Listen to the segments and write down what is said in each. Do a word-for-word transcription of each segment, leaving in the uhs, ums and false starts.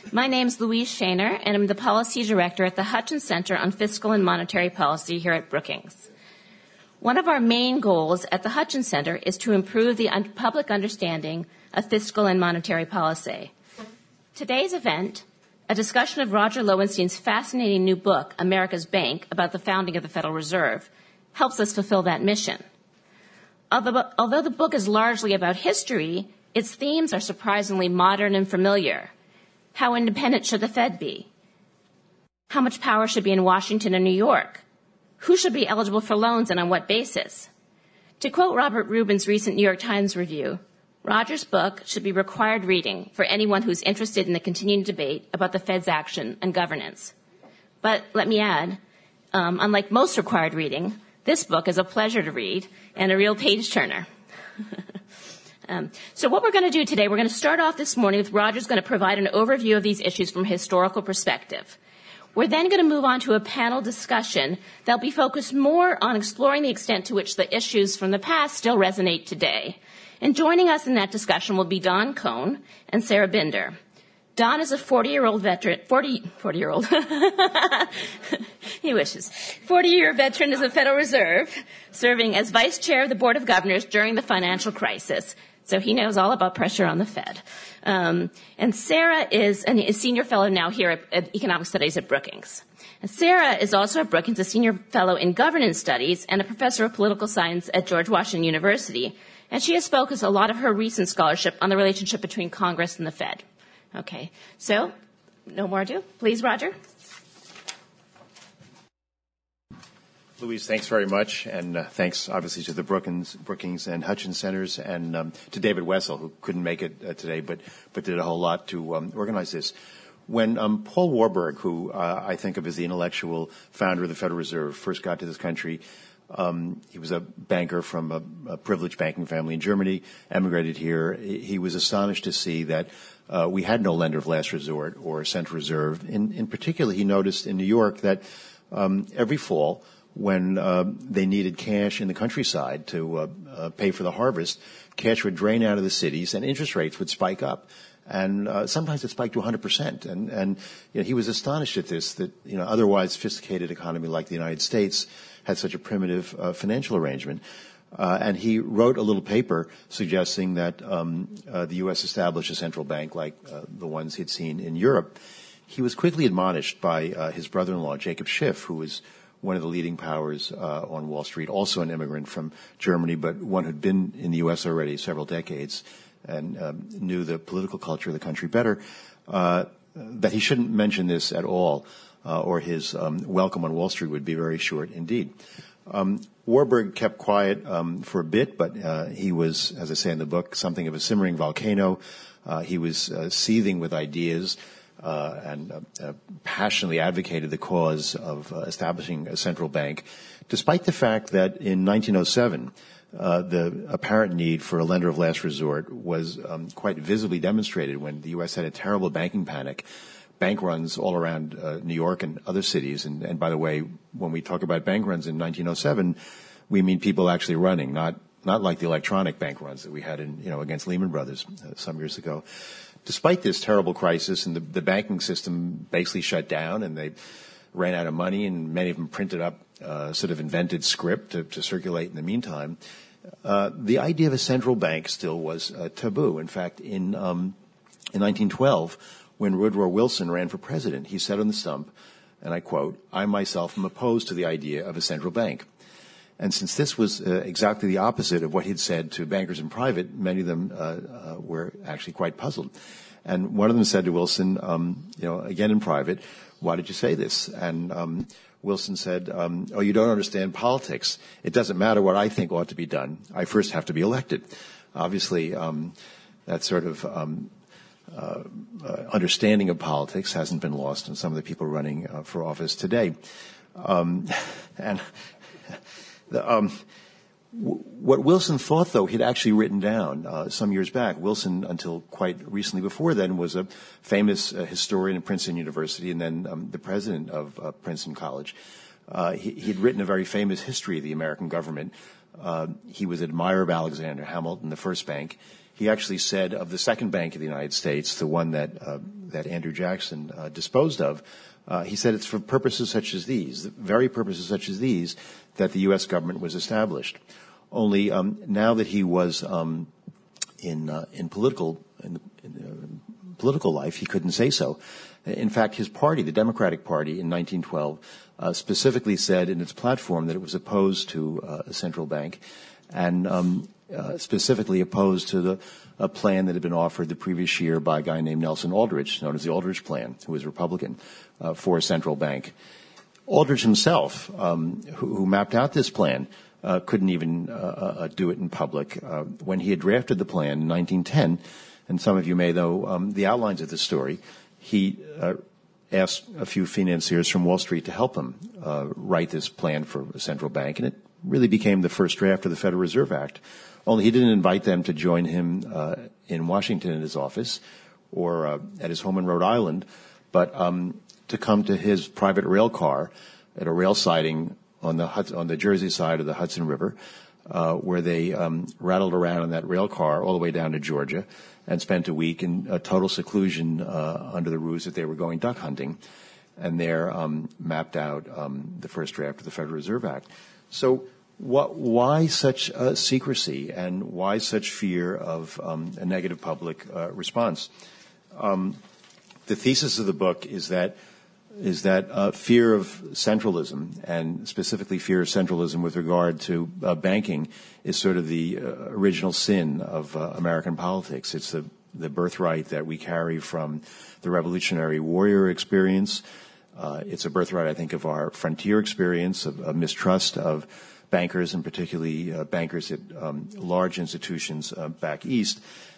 My name is Louise Shaner, and I'm the Policy Director at the Hutchins Center on Fiscal and Monetary Policy here at Brookings. One of our main goals at the Hutchins Center is to improve the un- public understanding of fiscal and monetary policy. Today's event, a discussion of Roger Lowenstein's fascinating new book, America's Bank, about the founding of the Federal Reserve, helps us fulfill that mission. Although, although the book is largely about history, its themes are surprisingly modern and familiar. How independent should the Fed be? How much power should be in Washington and New York? Who should be eligible for loans and on what basis? To quote Robert Rubin's recent New York Times review, Roger's book should be required reading for anyone who's interested in the continuing debate about the Fed's action and governance. But let me add, um, unlike most required reading, this book is a pleasure to read and a real page-turner. um, so what we're going to do today, we're going to start off this morning with Roger's going to provide an overview of these issues from a historical perspective. We're then going to move on to a panel discussion that'll be focused more on exploring the extent to which the issues from the past still resonate today. And joining us in that discussion will be Don Cohn and Sarah Binder. Don is a forty-year-old veteran, forty, forty-year-old, he wishes, forty-year veteran of the Federal Reserve, serving as vice chair of the Board of Governors during the financial crisis. So he knows all about pressure on the Fed. Um, and Sarah is an, a senior fellow now here at, at Economic Studies at Brookings. And Sarah is also at Brookings a senior fellow in governance studies and a professor of political science at George Washington University. And she has focused a lot of her recent scholarship on the relationship between Congress and the Fed. Okay, so no more ado. Please, Roger. Louise, thanks very much, and uh, thanks obviously to the Brookings, Brookings and Hutchins Centers, and um, to David Wessel, who couldn't make it uh, today, but but did a whole lot to um, organize this. When um, Paul Warburg, who uh, I think of as the intellectual founder of the Federal Reserve, first got to this country, um, he was a banker from a, a privileged banking family in Germany, emigrated here. He was astonished to see that uh, we had no lender of last resort or central reserve. In, in particular, he noticed in New York that um, every fall, when uh, they needed cash in the countryside to uh, uh, pay for the harvest, cash would drain out of the cities and interest rates would spike up. And uh, sometimes it spiked to one hundred percent. And, and you know, he was astonished at this, that you know, otherwise sophisticated economy like the United States had such a primitive uh, financial arrangement. Uh, and he wrote a little paper suggesting that um, uh, the U S establish a central bank like uh, the ones he'd seen in Europe. He was quickly admonished by uh, his brother-in-law, Jacob Schiff, who was one of the leading powers uh, on Wall Street, also an immigrant from Germany, but one who'd been in the U S already several decades and um, knew the political culture of the country better, uh, that he shouldn't mention this at all, uh, or his um, welcome on Wall Street would be very short indeed. Um, Warburg kept quiet um, for a bit, but uh, he was, as I say in the book, something of a simmering volcano. Uh, he was uh, seething with ideas. Uh, and uh, uh, passionately advocated the cause of uh, establishing a central bank, despite the fact that in nineteen oh seven, uh, the apparent need for a lender of last resort was um, quite visibly demonstrated when the U S had a terrible banking panic, bank runs all around uh, New York and other cities. And, and by the way, when we talk about bank runs in nineteen oh seven, we mean people actually running, not not like the electronic bank runs that we had in, you know, against Lehman Brothers uh, some years ago. Despite this terrible crisis, and the, the banking system basically shut down, and they ran out of money, and many of them printed up uh, sort of invented script to, to circulate in the meantime, uh, the idea of a central bank still was uh, taboo. In fact, in um, in nineteen twelve, when Woodrow Wilson ran for president, he said on the stump, and I quote, "I myself am opposed to the idea of a central bank." And since this was uh, exactly the opposite of what he'd said to bankers in private, many of them uh, uh, were actually quite puzzled. And one of them said to Wilson, um, you know, again in private, "Why did you say this?" And um, Wilson said, um, "Oh, you don't understand politics. It doesn't matter what I think ought to be done. I first have to be elected." Obviously, um, that sort of um, uh, uh, understanding of politics hasn't been lost on some of the people running uh, for office today. Um, and The, um, w- what Wilson thought, though, he'd actually written down uh, some years back. Wilson, until quite recently before then, was a famous uh, historian at Princeton University and then um, the president of uh, Princeton College. Uh, he, he'd written a very famous history of the American government. Uh, he was an admirer of Alexander Hamilton, the first bank. He actually said of the second bank of the United States, the one that uh, that Andrew Jackson uh, disposed of, uh, he said it's for purposes such as these, the very purposes such as these, that the U S government was established. Only um, now that he was um, in uh, in political in, in uh, political life, he couldn't say so. In fact, his party, the Democratic Party, in nineteen twelve, uh, specifically said in its platform that it was opposed to uh, a central bank, and um, uh, specifically opposed to the a plan that had been offered the previous year by a guy named Nelson Aldrich, known as the Aldrich Plan, who was Republican, uh, for a central bank. Aldrich himself, um, who, who mapped out this plan, uh, couldn't even uh, uh, do it in public. Uh, when he had drafted the plan in nineteen ten, and some of you may know um, the outlines of this story, he uh, asked a few financiers from Wall Street to help him uh, write this plan for a central bank, and it really became the first draft of the Federal Reserve Act. Only he didn't invite them to join him uh, in Washington in his office or uh, at his home in Rhode Island, but um, to come to his private rail car at a rail siding on the Hud- on the Jersey side of the Hudson River, uh, where they um, rattled around in that rail car all the way down to Georgia and spent a week in a total seclusion uh, under the ruse that they were going duck hunting, and there um, mapped out um, the first draft of the Federal Reserve Act. So what, why such uh, secrecy and why such fear of um, a negative public uh, response? Um, the thesis of the book is that is that uh, fear of centralism, and specifically fear of centralism with regard to uh, banking, is sort of the uh, original sin of uh, American politics. It's the, the birthright that we carry from the Revolutionary Warrior experience. Uh, it's a birthright, I think, of our frontier experience, of, of mistrust of bankers, and particularly uh, bankers at um, large institutions uh, back east.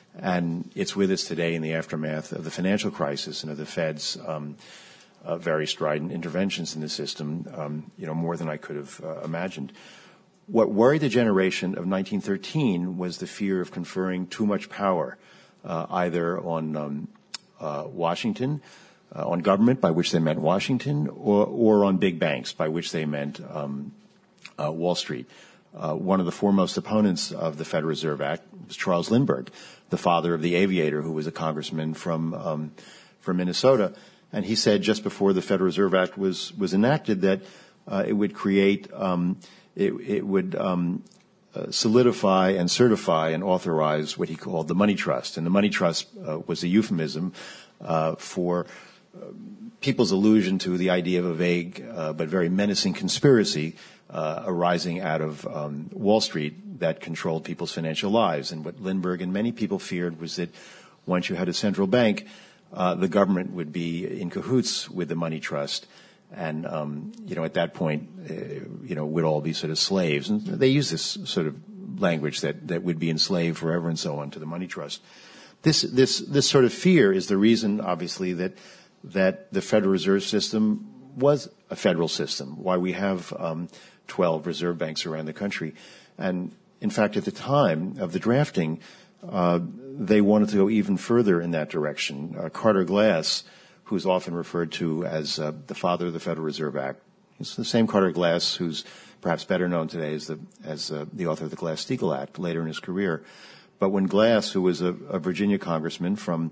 And it's with us today in the aftermath of the financial crisis and of the Fed's um, uh, very strident interventions in the system, um, you know, more than I could have uh, imagined. What worried the generation of nineteen thirteen was the fear of conferring too much power, uh, either on um, uh, Washington, uh, on government, by which they meant Washington, or, or on big banks, by which they meant um, uh, Wall Street. Uh, one of the foremost opponents of the Federal Reserve Act was Charles Lindbergh, the father of the aviator, who was a congressman from um, from Minnesota. And he said just before the Federal Reserve Act was was enacted that uh, it would create, um, it, it would um, uh, solidify and certify and authorize what he called the money trust. And the money trust uh, was a euphemism uh, for uh, people's allusion to the idea of a vague uh, but very menacing conspiracy uh, arising out of um, Wall Street that controlled people's financial lives. And what Lindbergh and many people feared was that once you had a central bank, uh, the government would be in cahoots with the money trust. And, um, you know, at that point, uh, you know, would all be sort of slaves. And they use this sort of language that, that would be enslaved forever and so on to the money trust. This, this, this sort of fear is the reason, obviously, that, that the Federal Reserve System was a federal system, why we have, um, twelve reserve banks around the country. And in fact, at the time of the drafting, uh, they wanted to go even further in that direction. Uh, Carter Glass, who's often referred to as uh, the father of the Federal Reserve Act, he's the same Carter Glass who's perhaps better known today as the as uh, the author of the Glass-Steagall Act later in his career. But when Glass, who was a, a Virginia congressman from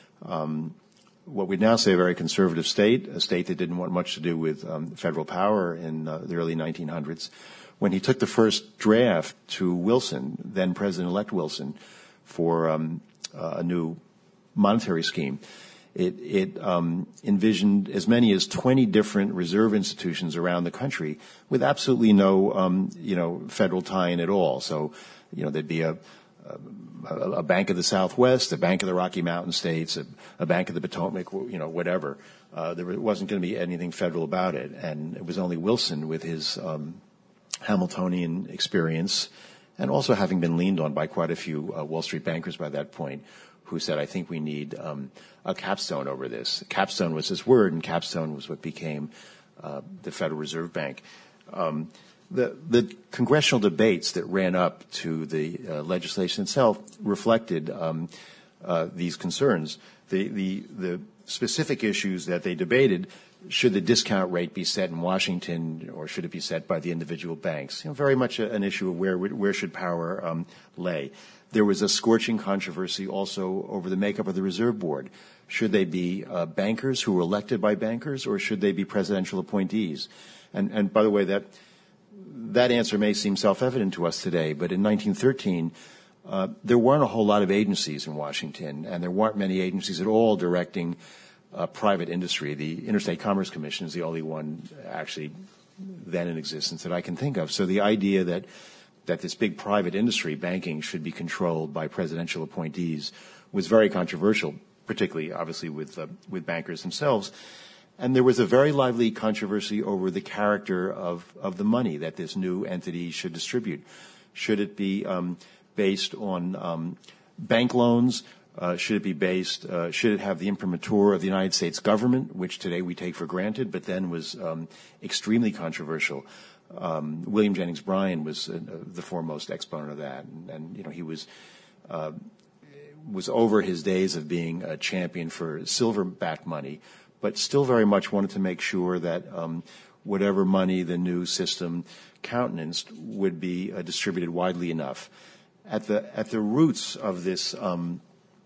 um, what we'd now say a very conservative state, a state that didn't want much to do with um, federal power in uh, the early nineteen hundreds, when he took the first draft to Wilson, then President-elect Wilson, for um, uh, a new monetary scheme, it, it um, envisioned as many as twenty different reserve institutions around the country with absolutely no, um, you know, federal tie-in at all. So, you know, there'd be a A, a Bank of the Southwest, a Bank of the Rocky Mountain States, a, a Bank of the Potomac, you know, whatever. Uh, there wasn't going to be anything federal about it. And it was only Wilson, with his um, Hamiltonian experience, and also having been leaned on by quite a few uh, Wall Street bankers by that point, who said, I think we need um, a capstone over this. Capstone was his word, and capstone was what became uh, the Federal Reserve Bank. Um, The, the congressional debates that ran up to the uh, legislation itself reflected um, uh, these concerns. The, the, the specific issues that they debated: should the discount rate be set in Washington, or should it be set by the individual banks? You know, very much a, an issue of where where should power um, lay. There was a scorching controversy also over the makeup of the Reserve Board. Should they be uh, bankers who were elected by bankers, or should they be presidential appointees? And, and by the way, that that answer may seem self-evident to us today, but in nineteen thirteen, uh, there weren't a whole lot of agencies in Washington, and there weren't many agencies at all directing uh, private industry. The Interstate Commerce Commission is the only one actually then in existence that I can think of. So the idea that that this big private industry, banking, should be controlled by presidential appointees was very controversial, particularly, obviously, with uh, with bankers themselves. And there was a very lively controversy over the character of, of the money that this new entity should distribute. Should it be um, based on um, bank loans? Uh, should it be based, uh, should it have the imprimatur of the United States government, which today we take for granted, but then was um, extremely controversial. Um, William Jennings Bryan was uh, the foremost exponent of that. And, and you know, he was uh, was over his days of being a champion for silver-backed money, but still very much wanted to make sure that um, whatever money the new system countenanced would be uh, distributed widely enough. At the at the roots of this um,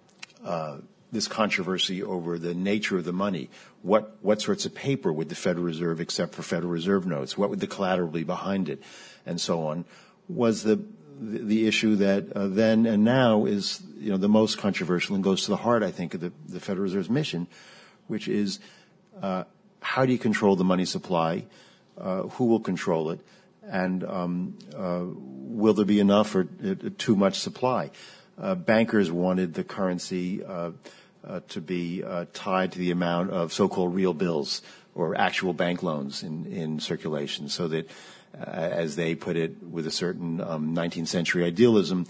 uh, this controversy over the nature of the money, what what sorts of paper would the Federal Reserve accept for Federal Reserve notes? What would the collateral be behind it, and so on, was the the, the issue that uh, then and now is you know the most controversial and goes to the heart, I think, of the, the Federal Reserve's mission, which is uh, how do you control the money supply? Uh, who will control it? And um, uh, will there be enough or uh, too much supply? Uh, bankers wanted the currency uh, uh, to be uh, tied to the amount of so-called real bills or actual bank loans in, in circulation, so that, uh, as they put it with a certain um, nineteenth century idealism,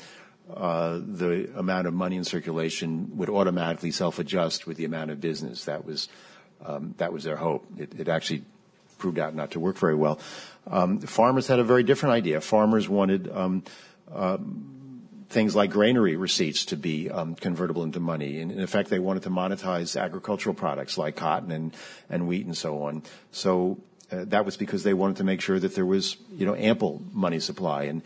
uh, the amount of money in circulation would automatically self-adjust with the amount of business. That was um, that was their hope. It, it actually proved out not to work very well. Um, farmers had a very different idea. Farmers wanted um, uh, things like granary receipts to be um, convertible into money. And in effect, they wanted to monetize agricultural products like cotton and, and wheat and so on. So uh, that was because they wanted to make sure that there was, you know, ample money supply. And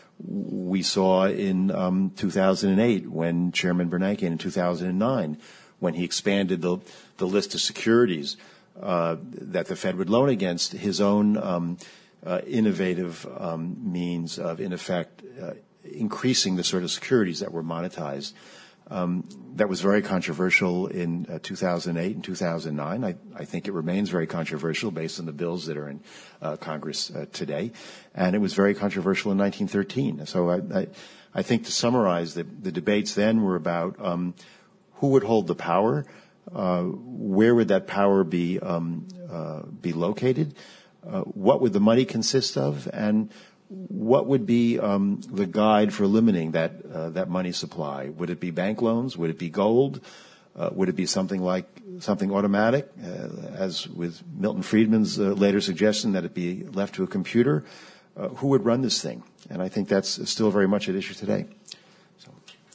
we saw in um, two thousand eight when Chairman Bernanke, in two thousand nine, when he expanded the, the list of securities uh, that the Fed would loan against, his own um, uh, innovative um, means of, in effect, uh, increasing the sort of securities that were monetized. Um, that was very controversial in uh, two thousand eight and two thousand nine. I, I think it remains very controversial based on the bills that are in uh, Congress uh, today. And it was very controversial in nineteen thirteen. So I, I, I think to summarize, the, the debates then were about um, who would hold the power, uh, where would that power be, um, uh, be located, uh, what would the money consist of, and what would be um, the guide for limiting that uh, that money supply? Would it be bank loans? Would it be gold? Uh, would it be something like something automatic, uh, as with Milton Friedman's uh, later suggestion that it be left to a computer? Uh, who would run this thing? And I think that's still very much at issue today. So.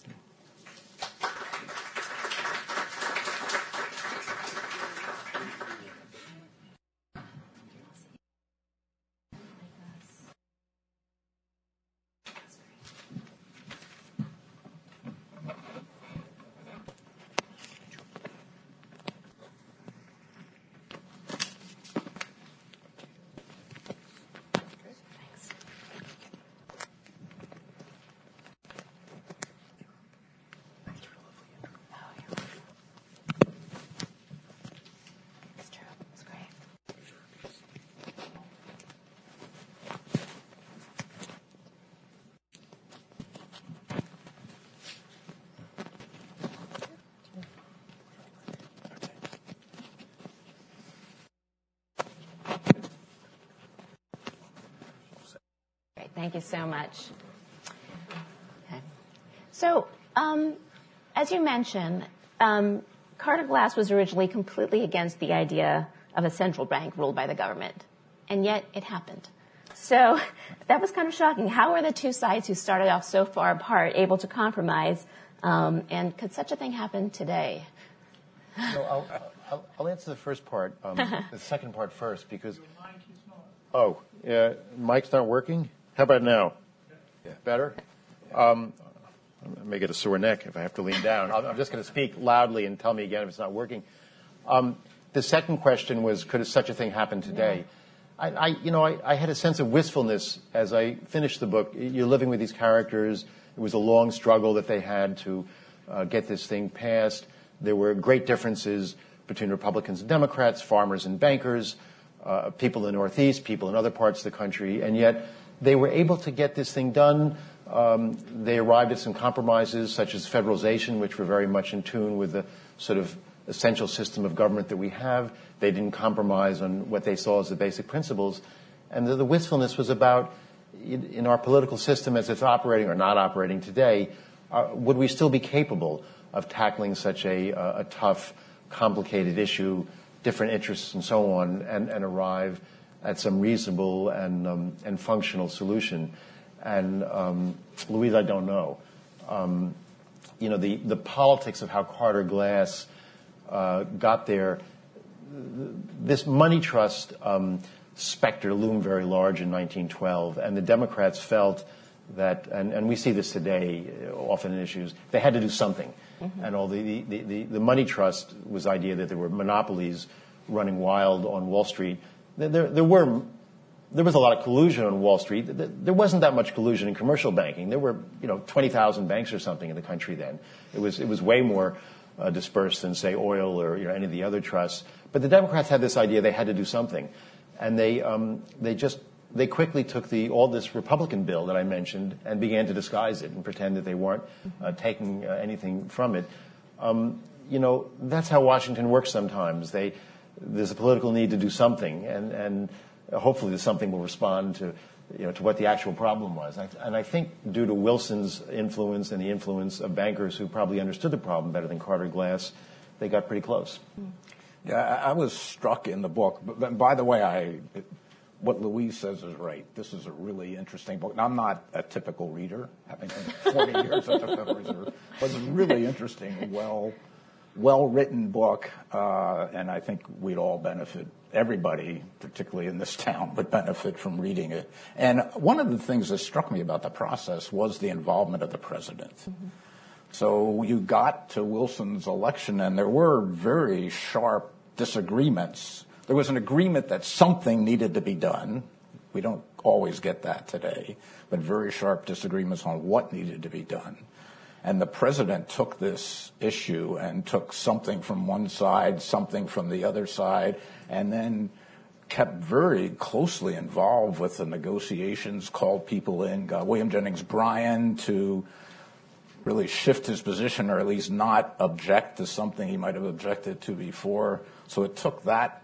Thank you so much. Okay. So, um, as you mentioned, um, Carter Glass was originally completely against the idea of a central bank ruled by the government, and yet it happened. So that was kind of shocking. How were the two sides who started off so far apart able to compromise, um, and could such a thing happen today? No, I'll, I'll, I'll answer the first part, um, the second part first, because... Oh, yeah, mic's not working? How about now? Yeah. Better? Um, I may get a sore neck if I have to lean down. I'm just going to speak loudly and tell me again if it's not working. Um, the second question was, could such a thing happen today? Yeah. I, I, you know, I, I had a sense of wistfulness as I finished the book. You're living with these characters. It was a long struggle that they had to uh, get this thing passed. There were great differences between Republicans and Democrats, farmers and bankers, uh, people in the Northeast, people in other parts of the country, and yet they were able to get this thing done. Um, they arrived at some compromises, such as federalization, which were very much in tune with the sort of essential system of government that we have. They didn't compromise on what they saw as the basic principles. And the, the wistfulness was about, in, in our political system as it's operating or not operating today, uh, would we still be capable of tackling such a, uh, a tough, complicated issue, different interests and so on, and, and arrive at some reasonable and, um, and functional solution? And, um, Louise, I don't know. Um, you know, the, the politics of how Carter Glass uh, got there, this money trust um, specter loomed very large in nineteen twelve, and the Democrats felt that, and, and we see this today often in issues, they had to do something. Mm-hmm. And all the, the, the, the money trust was the idea that there were monopolies running wild on Wall Street. There, there were... There was a lot of collusion on Wall Street. There wasn't that much collusion in commercial banking. There were, you know, twenty thousand banks or something in the country then. It was it was way more uh, dispersed than, say, oil or you know, any of the other trusts. But the Democrats had this idea they had to do something, and they um, they just they quickly took the all this Republican bill that I mentioned and began to disguise it and pretend that they weren't uh, taking uh, anything from it. Um, you know, that's how Washington works sometimes. They there's a political need to do something, and and. Hopefully something will respond to, you know, to what the actual problem was. And I think due to Wilson's influence and the influence of bankers who probably understood the problem better than Carter Glass, they got pretty close. Yeah, I was struck in the book. But by the way, I, what Louise says is right. This is a really interesting book. Now, I'm not a typical reader, having been forty years at the Federal Reserve, but it's a really interesting, well, well-written book, uh, and I think we'd all benefit. Everybody, particularly in this town, would benefit from reading it. And one of the things that struck me about the process was the involvement of the president. Mm-hmm. So you got to Wilson's election, and there were very sharp disagreements. There was an agreement that something needed to be done. We don't always get that today, but very sharp disagreements on what needed to be done. And the president took this issue and took something from one side, something from the other side, and then kept very closely involved with the negotiations, called people in, got William Jennings Bryan to really shift his position or at least not object to something he might have objected to before. So it took that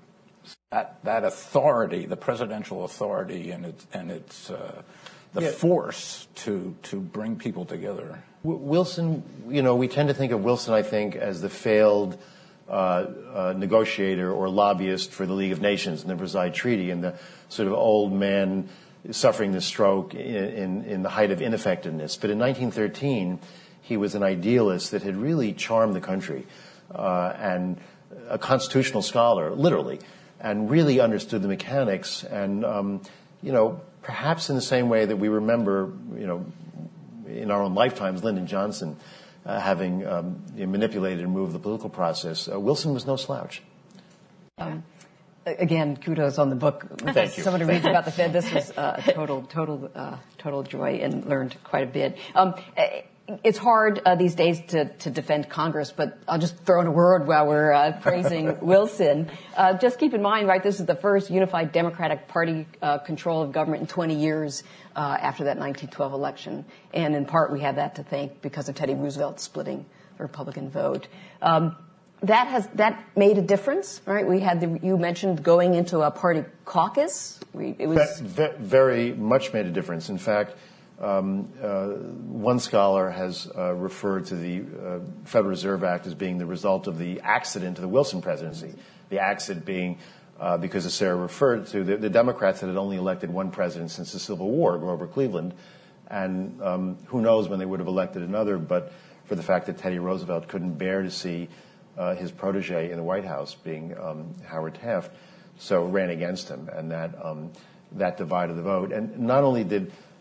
that, that authority, the presidential authority and its, and its uh, the yeah. force to, to bring people together. Wilson, you know, we tend to think of Wilson, I think, as the failed uh, uh, negotiator or lobbyist for the League of Nations and the Versailles Treaty, and the sort of old man suffering the stroke in, in, in the height of ineffectiveness. But in nineteen thirteen, he was an idealist that had really charmed the country, uh, and a constitutional scholar, literally, and really understood the mechanics. And, um, you know, perhaps in the same way that we remember, you know, in our own lifetimes, Lyndon Johnson uh, having um, manipulated and moved the political process, uh, Wilson was no slouch. Um, again, kudos on the book. Thank you. Someone who reads about the Fed, this was uh, a total, total, uh, total joy, and learned quite a bit. Um, it's hard uh, these days to, to defend Congress, but I'll just throw in a word while we're uh, praising Wilson. Uh, just keep in mind, right, this is the first unified Democratic Party uh, control of government in twenty years uh, after that nineteen twelve election. And in part, we have that to thank because of Teddy Roosevelt splitting the Republican vote. Um, that has that made a difference, right? We had the, you mentioned going into a party caucus. We, it was that, very much made a difference. In fact, Um, uh, one scholar has uh, referred to the uh, Federal Reserve Act as being the result of the accident to the Wilson presidency. The accident being, uh, because as Sarah referred to, the, the Democrats had only elected one president since the Civil War, Grover Cleveland, and um, who knows when they would have elected another, but for the fact that Teddy Roosevelt couldn't bear to see uh, his protege in the White House being um, Howard Taft, so ran against him, and that um, that divided the vote. And not only did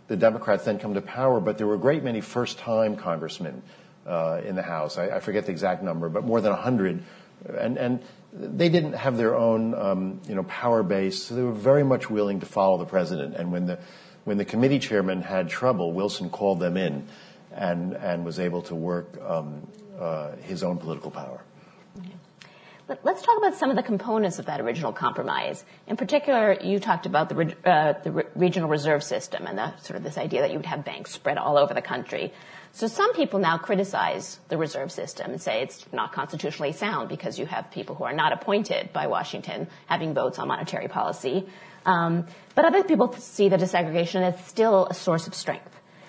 the Democrats then come to power, but there were a great many first-time congressmen uh, in the House. I, I forget the exact number, but more than a hundred. And, and they didn't have their own, um, you know, power base, so they were very much willing to follow the president. And when the when the committee chairman had trouble, Wilson called them in and and was able to work um, uh, his own political power. Okay. Let's talk about some of the components of that original compromise. In particular, you talked about the uh, the re- regional reserve system and the sort of this idea that you would have banks spread all over the country. So some people now criticize the reserve system and say it's not constitutionally sound because you have people who are not appointed by Washington having votes on monetary policy. Um, but other people see the desegregation as still a source of strength.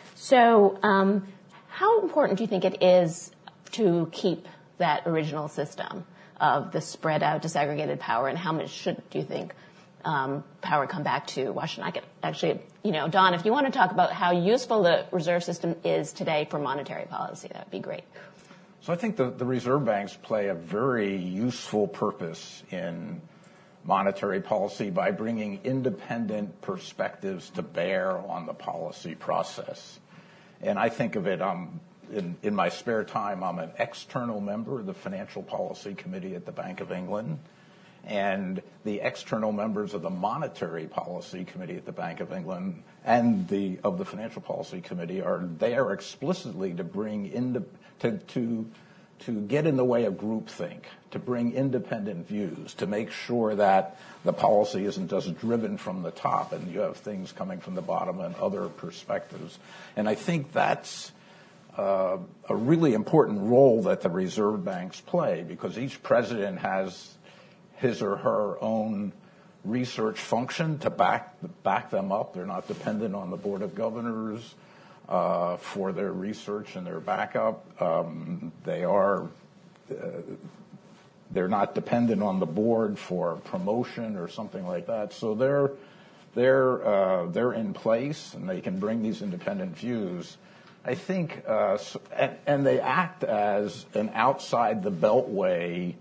So um, how important do you think it is to keep that original system of the spread out disaggregated power, and how much should, do you think, um, power come back to Washington? I could actually, you know, Don, if you want to talk about how useful the reserve system is today for monetary policy, that would be great. So I think the, the reserve banks play a very useful purpose in monetary policy by bringing independent perspectives to bear on the policy process. And I think of it, um, in, in my spare time, I'm an external member of the Financial Policy Committee at the Bank of England. And the external members of the Monetary Policy Committee at the Bank of England and the of the Financial Policy Committee are there explicitly to bring in to to to get in the way of groupthink, to bring independent views, to make sure that the policy isn't just driven from the top and you have things coming from the bottom and other perspectives. And I think that's uh, a really important role that the reserve banks play, because each president has his or her own research function to back back them up. They're not dependent on the Board of Governors uh, for their research and their backup. Um, they are uh, they're not dependent on the board for promotion or something like that. So they're they're uh, they're in place and they can bring these independent views. I think, uh, and, and they act as an outside the beltway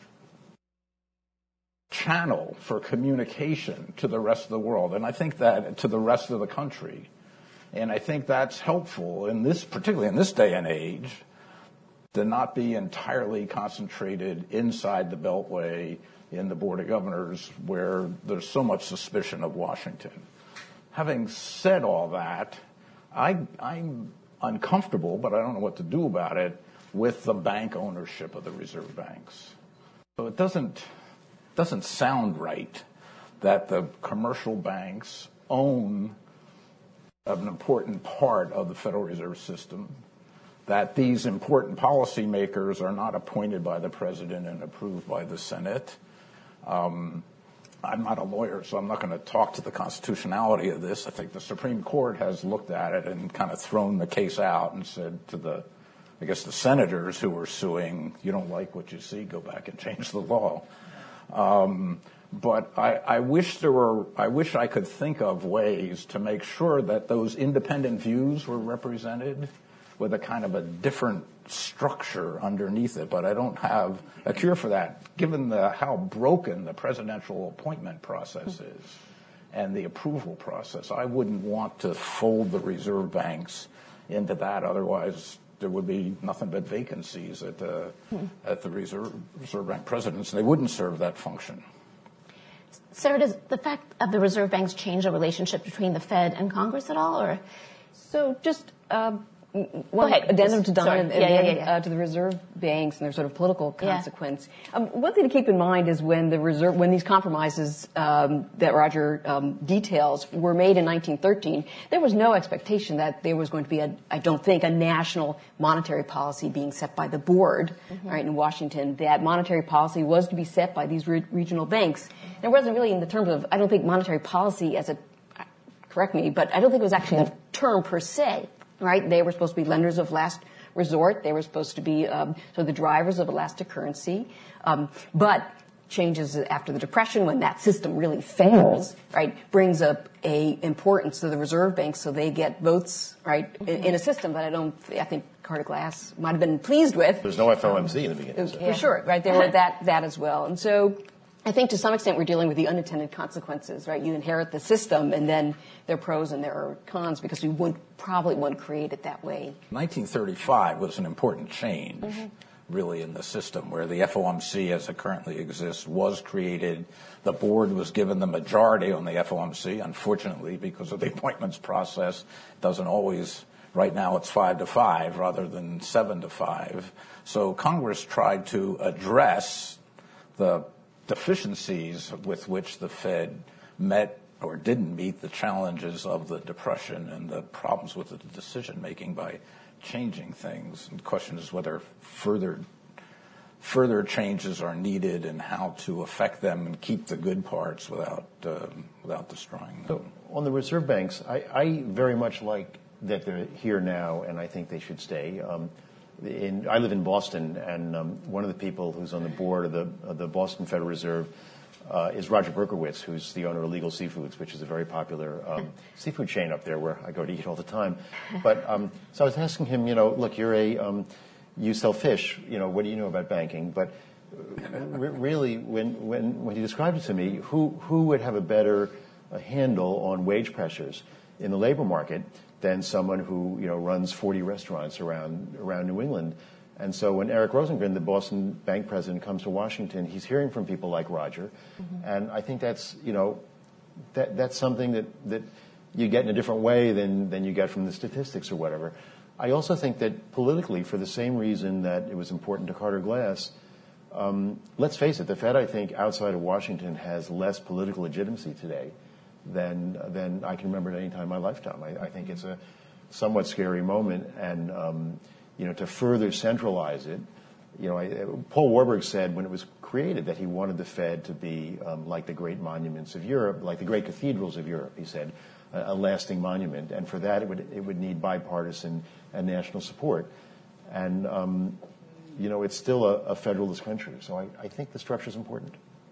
channel for communication to the rest of the world, and I think that to the rest of the country. And I think that's helpful in this, particularly in this day and age, to not be entirely concentrated inside the beltway in the Board of Governors where there's so much suspicion of Washington. Having said all that, I, I'm uncomfortable, but I don't know what to do about it, with the bank ownership of the reserve banks. So it doesn't doesn't sound right that the commercial banks own an important part of the Federal Reserve System, that these important policymakers are not appointed by the president and approved by the Senate. Um, I'm not a lawyer, so I'm not going to talk to the constitutionality of this. I think the Supreme Court has looked at it and kind of thrown the case out and said to the, I guess, the senators who were suing, you don't like what you see, go back and change the law. Um, but I, I wish there were, I wish I could think of ways to make sure that those independent views were represented with a kind of a different structure underneath it. But I don't have a cure for that, given the, how broken the presidential appointment process is and the approval process. I wouldn't want to fold the reserve banks into that. Otherwise, there would be nothing but vacancies at the hmm. at the Reserve, Reserve Bank presidents. They wouldn't serve that function. Sarah, does the fact of the reserve banks change the relationship between the Fed and Congress at all, or? So just uh, one addendum to Don and, and yeah, yeah, yeah, yeah. Uh, to the reserve banks and their sort of political consequence. Yeah. Um, one thing to keep in mind is when the reserve, when these compromises um, that Roger um, details were made in nineteen thirteen, there was no expectation that there was going to be a, I don't think, a national monetary policy being set by the board, mm-hmm. right, in Washington. That monetary policy was to be set by these re- regional banks. There wasn't really, in the terms of, I don't think monetary policy as a, correct me, but I don't think it was actually a term per se. Right? They were supposed to be lenders of last resort. They were supposed to be um, so the drivers of elastic currency. Um, but changes after the Depression, when that system really fails, right, brings up a importance to the reserve banks, so they get votes, right, mm-hmm. in, in a system that I don't, I think Carter Glass might have been pleased with. There's no F O M C in the beginning. Um, for yeah. sure, right? There were that that as well, and so. I think to some extent we're dealing with the unintended consequences, right? You inherit the system, and then there are pros and there are cons because we would probably wouldn't create it that way. nineteen thirty-five was an important change, mm-hmm. really, in the system, where the F O M C, as it currently exists, was created. The board was given the majority on the F O M C. Unfortunately, because of the appointments process, it doesn't always. Right now, it's five to five rather than seven to five. So Congress tried to address the deficiencies with which the Fed met or didn't meet the challenges of the Depression and the problems with the decision-making by changing things. And the question is whether further further changes are needed and how to affect them and keep the good parts without uh, without destroying them. So on the reserve banks, I, I very much like that they're here now, and I think they should stay. Um, In, I live in Boston, and um, one of the people who's on the board of the, of the Boston Federal Reserve uh, is Roger Berkowitz, who's the owner of Legal Seafoods, which is a very popular um, seafood chain up there where I go to eat all the time. But um, so I was asking him, you know, look, you're a um, you sell fish, you know, what do you know about banking? But re- really, when when when he described it to me, who who would have a better uh, handle on wage pressures in the labor market than someone who, you know, runs forty restaurants around around New England. And so when Eric Rosengren, the Boston Bank president, comes to Washington, he's hearing from people like Roger. Mm-hmm. And I think that's, you know, that that's something that, that you get in a different way than, than you get from the statistics or whatever. I also think that politically, for the same reason that it was important to Carter Glass, um, let's face it, the Fed, I think, outside of Washington has less political legitimacy today than than I can remember at any time in my lifetime. I, I think it's a somewhat scary moment, and um, you know, to further centralize it, you know, I, Paul Warburg said when it was created that he wanted the Fed to be um, like the great monuments of Europe, like the great cathedrals of Europe. He said a, a lasting monument, and for that it would it would need bipartisan and national support, and um, you know, it's still a, a federalist country. So I, I think the structure is important.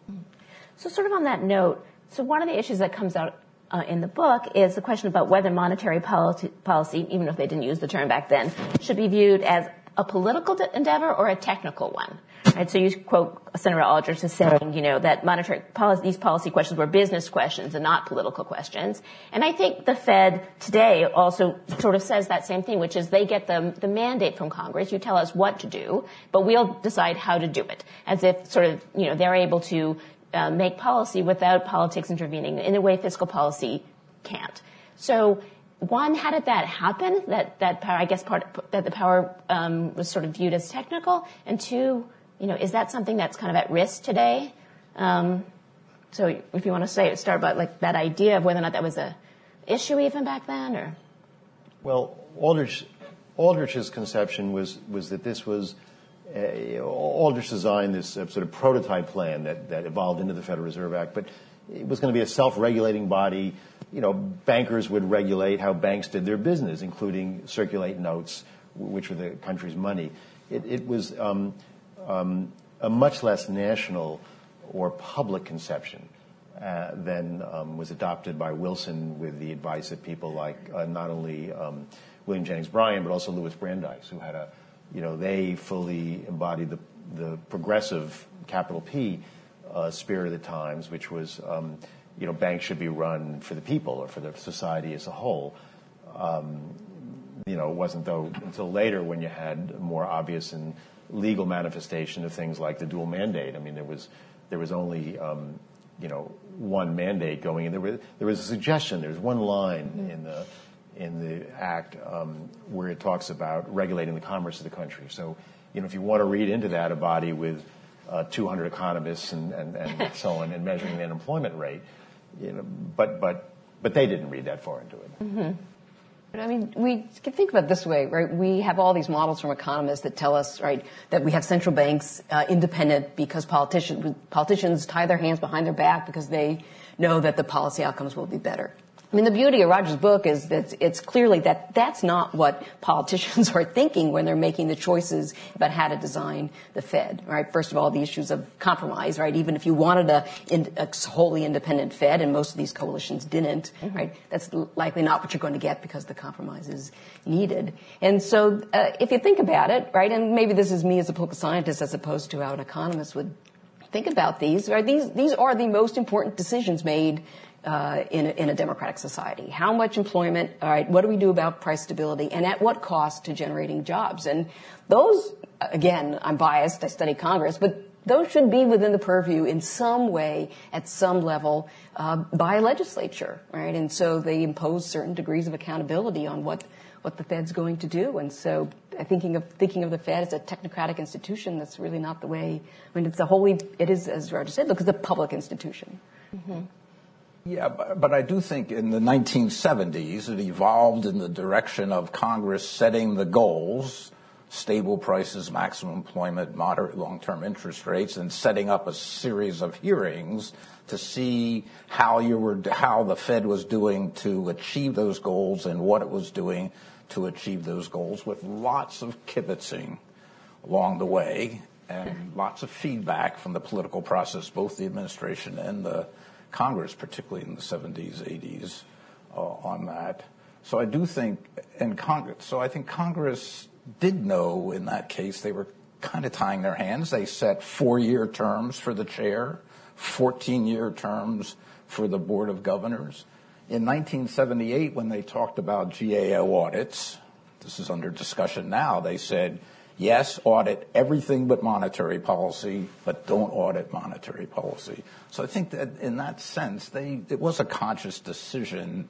So, sort of on that note. So one of the issues that comes out uh, in the book is the question about whether monetary policy, policy, even if they didn't use the term back then, should be viewed as a political de- endeavor or a technical one. Right? So you quote Senator Aldrich as saying, you know, that monetary policy, these policy questions were business questions and not political questions. And I think the Fed today also sort of says that same thing, which is they get the, the mandate from Congress. You tell us what to do, but we'll decide how to do it. As if sort of, you know, they're able to Uh, make policy without politics intervening in a way fiscal policy can't. So, one, how did that happen? That that power, I guess, part that the power um, was sort of viewed as technical. And two, you know, is that something that's kind of at risk today? Um, so, if you want to say start about like that idea of whether or not that was a issue even back then, or well, Aldrich Aldrich's conception was was that this was. Uh, Aldrich designed this uh, sort of prototype plan that, that evolved into the Federal Reserve Act, but it was going to be a self-regulating body. You know, bankers would regulate how banks did their business, including circulate notes, which were the country's money. It, it was um, um, a much less national or public conception uh, than um, was adopted by Wilson with the advice of people like uh, not only um, William Jennings Bryan, but also Louis Brandeis, who had a You know, they fully embodied the, the progressive capital P uh, spirit of the times, which was, um, you know, banks should be run for the people or for the society as a whole. Um, you know, it wasn't though until later when you had more obvious and legal manifestation of things like the dual mandate. I mean, there was there was only um, you know one mandate going in. There was there was a suggestion. There was one line mm-hmm. in the. in the act um, where it talks about regulating the commerce of the country. So, you know, if you want to read into that a body with uh, two hundred economists and, and, and so on and measuring the unemployment rate, you know, but but but they didn't read that far into it. Mm-hmm. But I mean, we can think about it this way, right? We have all these models from economists that tell us, right, that we have central banks uh, independent because politicians politicians tie their hands behind their back because they know that the policy outcomes will be better. I mean, the beauty of Roger's book is that it's clearly that that's not what politicians are thinking when they're making the choices about how to design the Fed, right? First of all, the issues of compromise, right? Even if you wanted a, a wholly independent Fed, and most of these coalitions didn't, mm-hmm. right? That's likely not what you're going to get because the compromise is needed. And so uh, if you think about it, right, and maybe this is me as a political scientist as opposed to how an economist would think about these. Right? These these are the most important decisions made uh, in a, in a democratic society. How much employment? All right. What do we do about price stability, and at what cost to generating jobs? And those, again, I'm biased. I study Congress, but those should be within the purview in some way, at some level, uh, by a legislature, right? And so they impose certain degrees of accountability on what, what the Fed's going to do. And so thinking of thinking of the Fed as a technocratic institution, that's really not the way. I mean, it's a wholly, it is, as Roger said, look, it's a public institution. Mm-hmm. Yeah, but, but I do think in the nineteen seventies, it evolved in the direction of Congress setting the goals, stable prices, maximum employment, moderate long-term interest rates, and setting up a series of hearings to see how you were, how the Fed was doing to achieve those goals and what it was doing to achieve those goals, with lots of kibitzing along the way and lots of feedback from the political process, both the administration and the Congress, particularly in the seventies, eighties, uh, on that. So I do think, and Congress, so I think Congress did know in that case they were kind of tying their hands. They set four-year terms for the chair, fourteen-year terms for the Board of Governors. In nineteen seventy-eight, when they talked about G A O audits, this is under discussion now, they said, yes, audit everything but monetary policy, but don't audit monetary policy. So I think that in that sense, they it was a conscious decision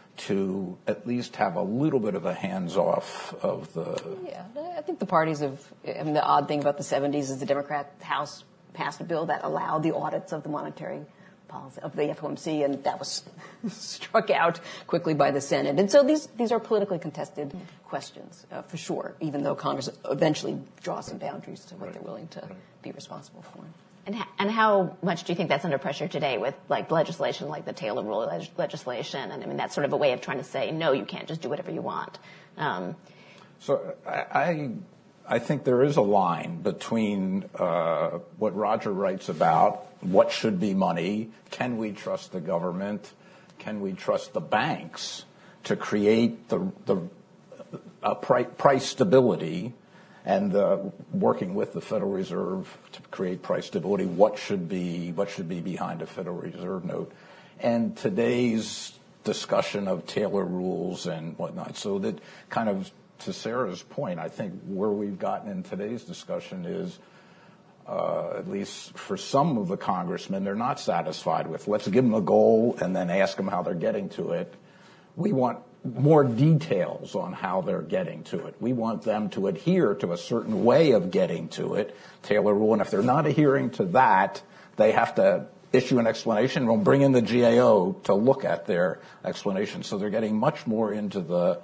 to at least have a little bit of a hands-off of the... Yeah, I think the parties have... I mean, the odd thing about the seventies is the Democrat House passed a bill that allowed the audits of the monetary policy, of the F O M C, and that was struck out quickly by the Senate. And so these, these are politically contested mm-hmm. questions, uh, for sure, even though Congress eventually draws some boundaries to what right. they're willing to right. be responsible for. And, ha- and how much do you think that's under pressure today with like legislation like the Taylor Rule leg- legislation? And I mean, that's sort of a way of trying to say, no, you can't just do whatever you want. Um, so I, I think there is a line between uh, what Roger writes about, what should be money, can we trust the government, can we trust the banks to create the, the uh, price, price stability, and uh, working with the Federal Reserve to create price stability, what should be what should be behind a Federal Reserve note, and today's discussion of Taylor rules and whatnot. So that kind of, to Sarah's point, I think where we've gotten in today's discussion is, uh, at least for some of the congressmen, they're not satisfied with, let's give them a goal and then ask them how they're getting to it. We want more details on how they're getting to it. We want them to adhere to a certain way of getting to it, Taylor rule, and if they're not adhering to that, they have to issue an explanation. We'll bring in the G A O to look at their explanation. So they're getting much more into the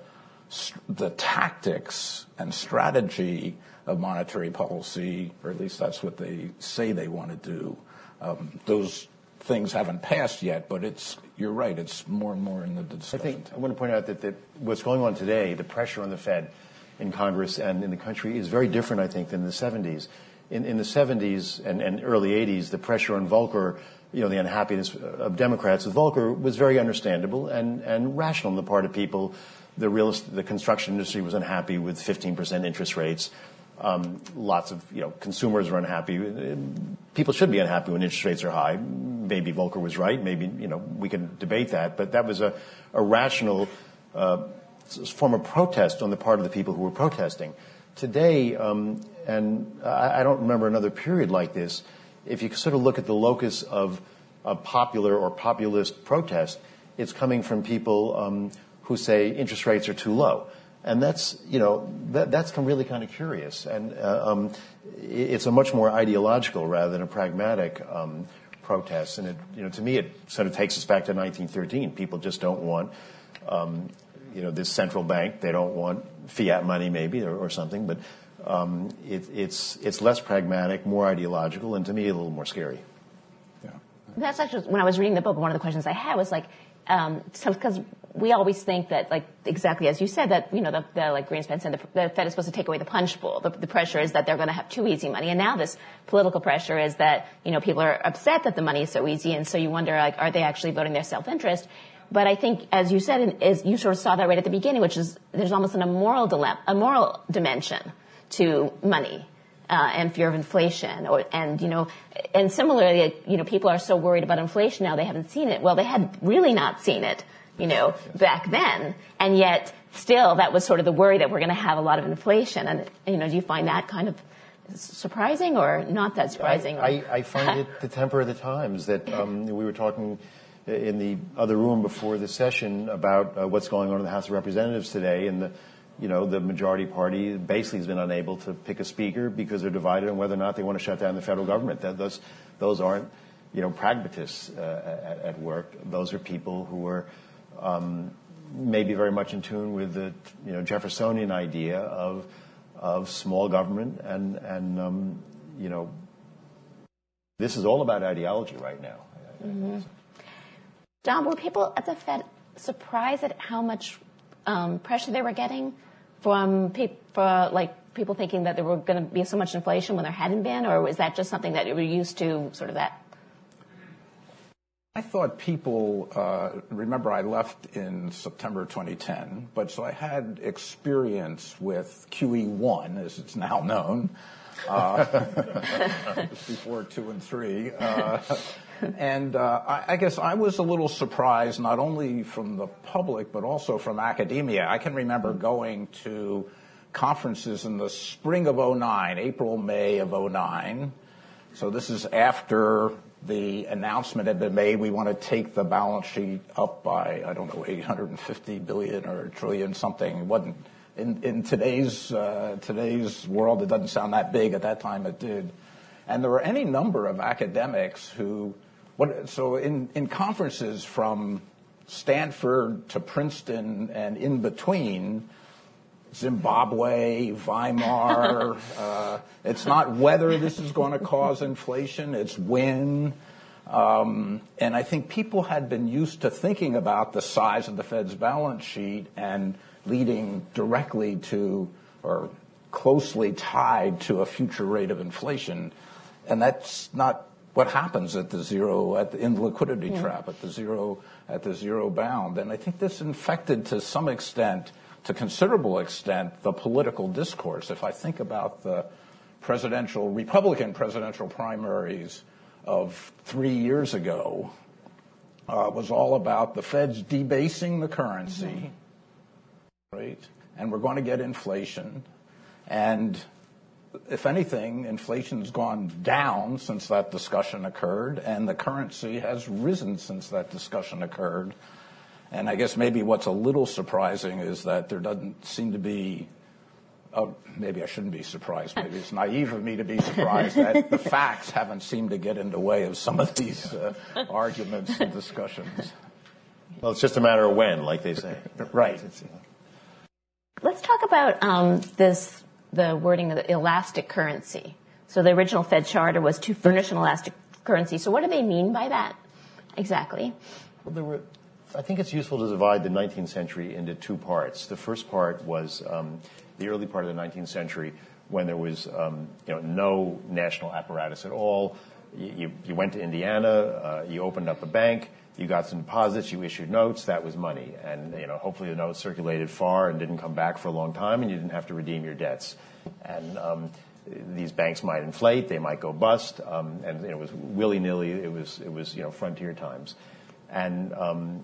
the tactics and strategy of monetary policy, or at least that's what they say they want to do. Um, those things haven't passed yet, but it's, you're right, it's more and more in the discussion. I think I want to point out that, that what's going on today, the pressure on the Fed in Congress and in the country is very different, I think, than the seventies. In, in the seventies and, and early eighties, the pressure on Volcker, you know, the unhappiness of Democrats with Volcker was very understandable and, and rational on the part of people. The real estate, the construction industry was unhappy with fifteen percent interest rates. Um, lots of, you know, consumers are unhappy. People should be unhappy when interest rates are high. Maybe Volcker was right. Maybe, you know, we can debate that. But that was a, a rational uh, form of protest on the part of the people who were protesting. Today, um, and I, I don't remember another period like this, if you sort of look at the locus of a popular or populist protest, it's coming from people um, who say interest rates are too low. And that's, you know, that, that's really kind of curious. And uh, um, it's a much more ideological rather than a pragmatic um, protest. And, it, you know, to me, it sort of takes us back to nineteen thirteen. People just don't want, um, you know, this central bank. They don't want fiat money maybe or, or something. But um, it, it's, it's less pragmatic, more ideological, and to me, a little more scary. Yeah. That's actually, when I was reading the book, one of the questions I had was like, um, so, because we always think that, like, exactly as you said, that, you know, the, the like Greenspan said, the, the Fed is supposed to take away the punch bowl. The, the pressure is that they're going to have too easy money. And now this political pressure is that, you know, people are upset that the money is so easy. And so you wonder, like, are they actually voting their self-interest? But I think, as you said, is you sort of saw that right at the beginning, which is there's almost an immoral dilemma, a moral dimension to money. uh, and fear of inflation. Or, and, you know, and similarly, you know, people are so worried about inflation now they haven't seen it. Well, they had really not seen it, you know, back then. And yet, still, that was sort of the worry that we're going to have a lot of inflation. And, you know, do you find that kind of surprising or not that surprising? I, I, I find it the temper of the times that um, we were talking in the other room before the session about uh, what's going on in the House of Representatives today, and the, you know, the majority party basically has been unable to pick a speaker because they're divided on whether or not they want to shut down the federal government. That, those, those aren't, you know, pragmatists uh, at, at work. Those are people who are um, maybe very much in tune with the, you know, Jeffersonian idea of of small government, and and um, you know, this is all about ideology right now. Mm-hmm. Don, were people at the Fed surprised at how much um, pressure they were getting from people, for, like people thinking that there were going to be so much inflation when there hadn't been, or was that just something that you were used to, sort of that? I thought people, uh, remember I left in September twenty ten, but so I had experience with Q E one, as it's now known, uh, just before two and three. Uh, and uh, I, I guess I was a little surprised, not only from the public, but also from academia. I can remember going to conferences in the spring of oh nine, April, May of oh nine. So this is after the announcement had been made, we want to take the balance sheet up by, I don't know, eight hundred fifty billion or a trillion something. It wasn't, in, in today's, uh, today's world, it doesn't sound that big. At that time it did. And there were any number of academics who, what, so in, in conferences from Stanford to Princeton and in between, Zimbabwe, Weimar. Uh, it's not whether this is going to cause inflation, it's when. Um, and I think people had been used to thinking about the size of the Fed's balance sheet and leading directly to or closely tied to a future rate of inflation. And that's not what happens at the zero, at the, in the liquidity yeah. trap, at the zero, at the zero bound. And I think this infected to some extent, to considerable extent, the political discourse. If I think about the presidential, Republican presidential primaries of three years ago, uh, was all about the Fed's debasing the currency, mm-hmm. right? And we're going to get inflation. And if anything, inflation's gone down since that discussion occurred, and the currency has risen since that discussion occurred. And I guess maybe what's a little surprising is that there doesn't seem to be, oh, maybe I shouldn't be surprised, maybe it's naive of me to be surprised that the facts haven't seemed to get in the way of some of these uh, arguments and discussions. Well, it's just a matter of when, like they say. Right. Let's talk about um, this, the wording of the elastic currency. So the original Fed charter was to furnish an elastic currency. So what do they mean by that exactly? Well, there were... I think it's useful to divide the nineteenth century into two parts. The first part was um, the early part of the nineteenth century, when there was um, you know, no national apparatus at all. You, you went to Indiana, uh, you opened up a bank, you got some deposits, you issued notes, that was money. And you know, hopefully the notes circulated far and didn't come back for a long time, and you didn't have to redeem your debts. And um, these banks might inflate, they might go bust, um, and you know, it was willy-nilly, it was, it was you know, frontier times. And um,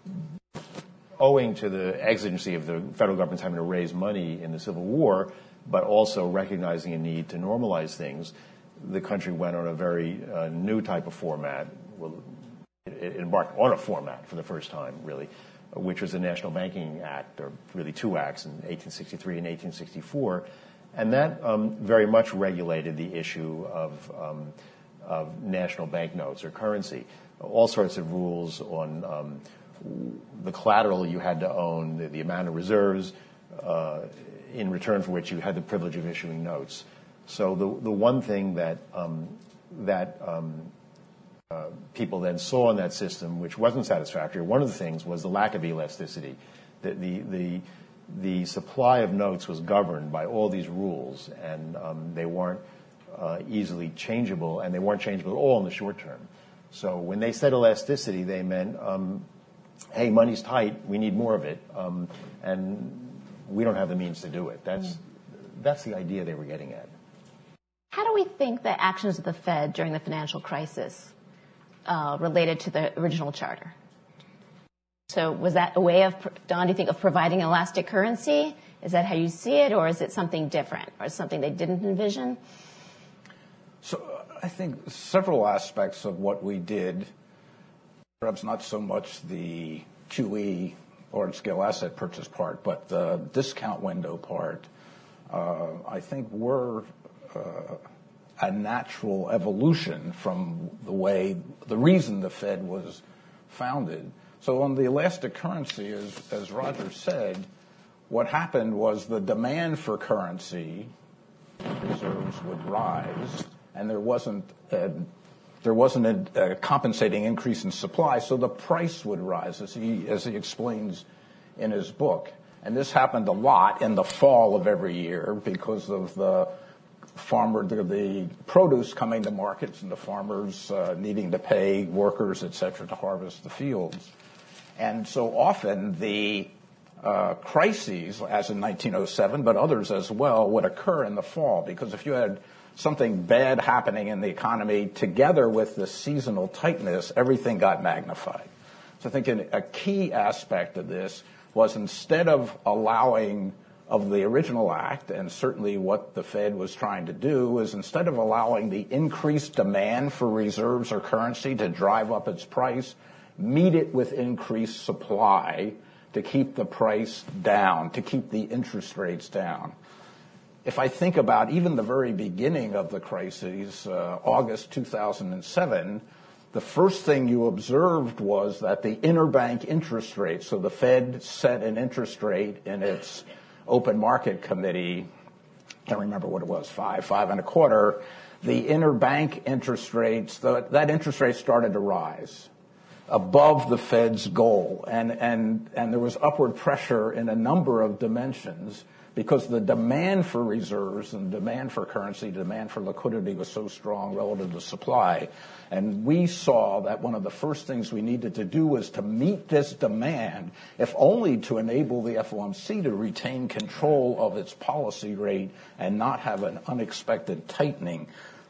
owing to the exigency of the federal government having to raise money in the Civil War, but also recognizing a need to normalize things, the country went on a very uh, new type of format. Well, it, it embarked on a format for the first time, really, which was the National Banking Act, or really two acts in eighteen sixty-three and eighteen sixty-four. And that um, very much regulated the issue of, um, of national banknotes or currency. All sorts of rules on um, the collateral you had to own, the, the amount of reserves, uh, in return for which you had the privilege of issuing notes. So the the one thing that um, that um, uh, people then saw in that system, which wasn't satisfactory, one of the things was the lack of elasticity. The the the, the supply of notes was governed by all these rules, and um, they weren't uh, easily changeable, and they weren't changeable at all in the short term. So when they said elasticity, they meant, um, hey, money's tight, we need more of it, um, and we don't have the means to do it. That's mm. that's the idea they were getting at. How do we think the actions of the Fed during the financial crisis uh, related to the original charter? So was that a way of, Don, do you think, of providing elastic currency? Is that how you see it, or is it something different, or something they didn't envision? So I think several aspects of what we did, perhaps not so much the Q E, large-scale asset purchase part, but the discount window part, uh, I think were uh, a natural evolution from the way, the reason the Fed was founded. So on the elastic currency, as, as Roger said, what happened was the demand for currency reserves would rise, and there wasn't a, there wasn't a, a compensating increase in supply, so the price would rise, as he as he explains in his book. And this happened a lot in the fall of every year because of the farmer, the, the produce coming to markets and the farmers uh, needing to pay workers, et cetera, to harvest the fields. And so often the uh, crises, as in nineteen oh seven, but others as well, would occur in the fall, because if you had something bad happening in the economy together with the seasonal tightness, everything got magnified. So I think an, a key aspect of this was, instead of allowing, of the original act, and certainly what the Fed was trying to do, is instead of allowing the increased demand for reserves or currency to drive up its price, meet it with increased supply to keep the price down, to keep the interest rates down. If I think about even the very beginning of the crises, uh, August two thousand seven, the first thing you observed was that the interbank interest rate, so the Fed set an interest rate in its open market committee, I can't remember what it was, five, five and a quarter, the interbank interest rates, the, that interest rate started to rise above the Fed's goal. And, and, and there was upward pressure in a number of dimensions because the demand for reserves and demand for currency, demand for liquidity was so strong relative to supply. And we saw that one of the first things we needed to do was to meet this demand, if only to enable the F O M C to retain control of its policy rate and not have an unexpected tightening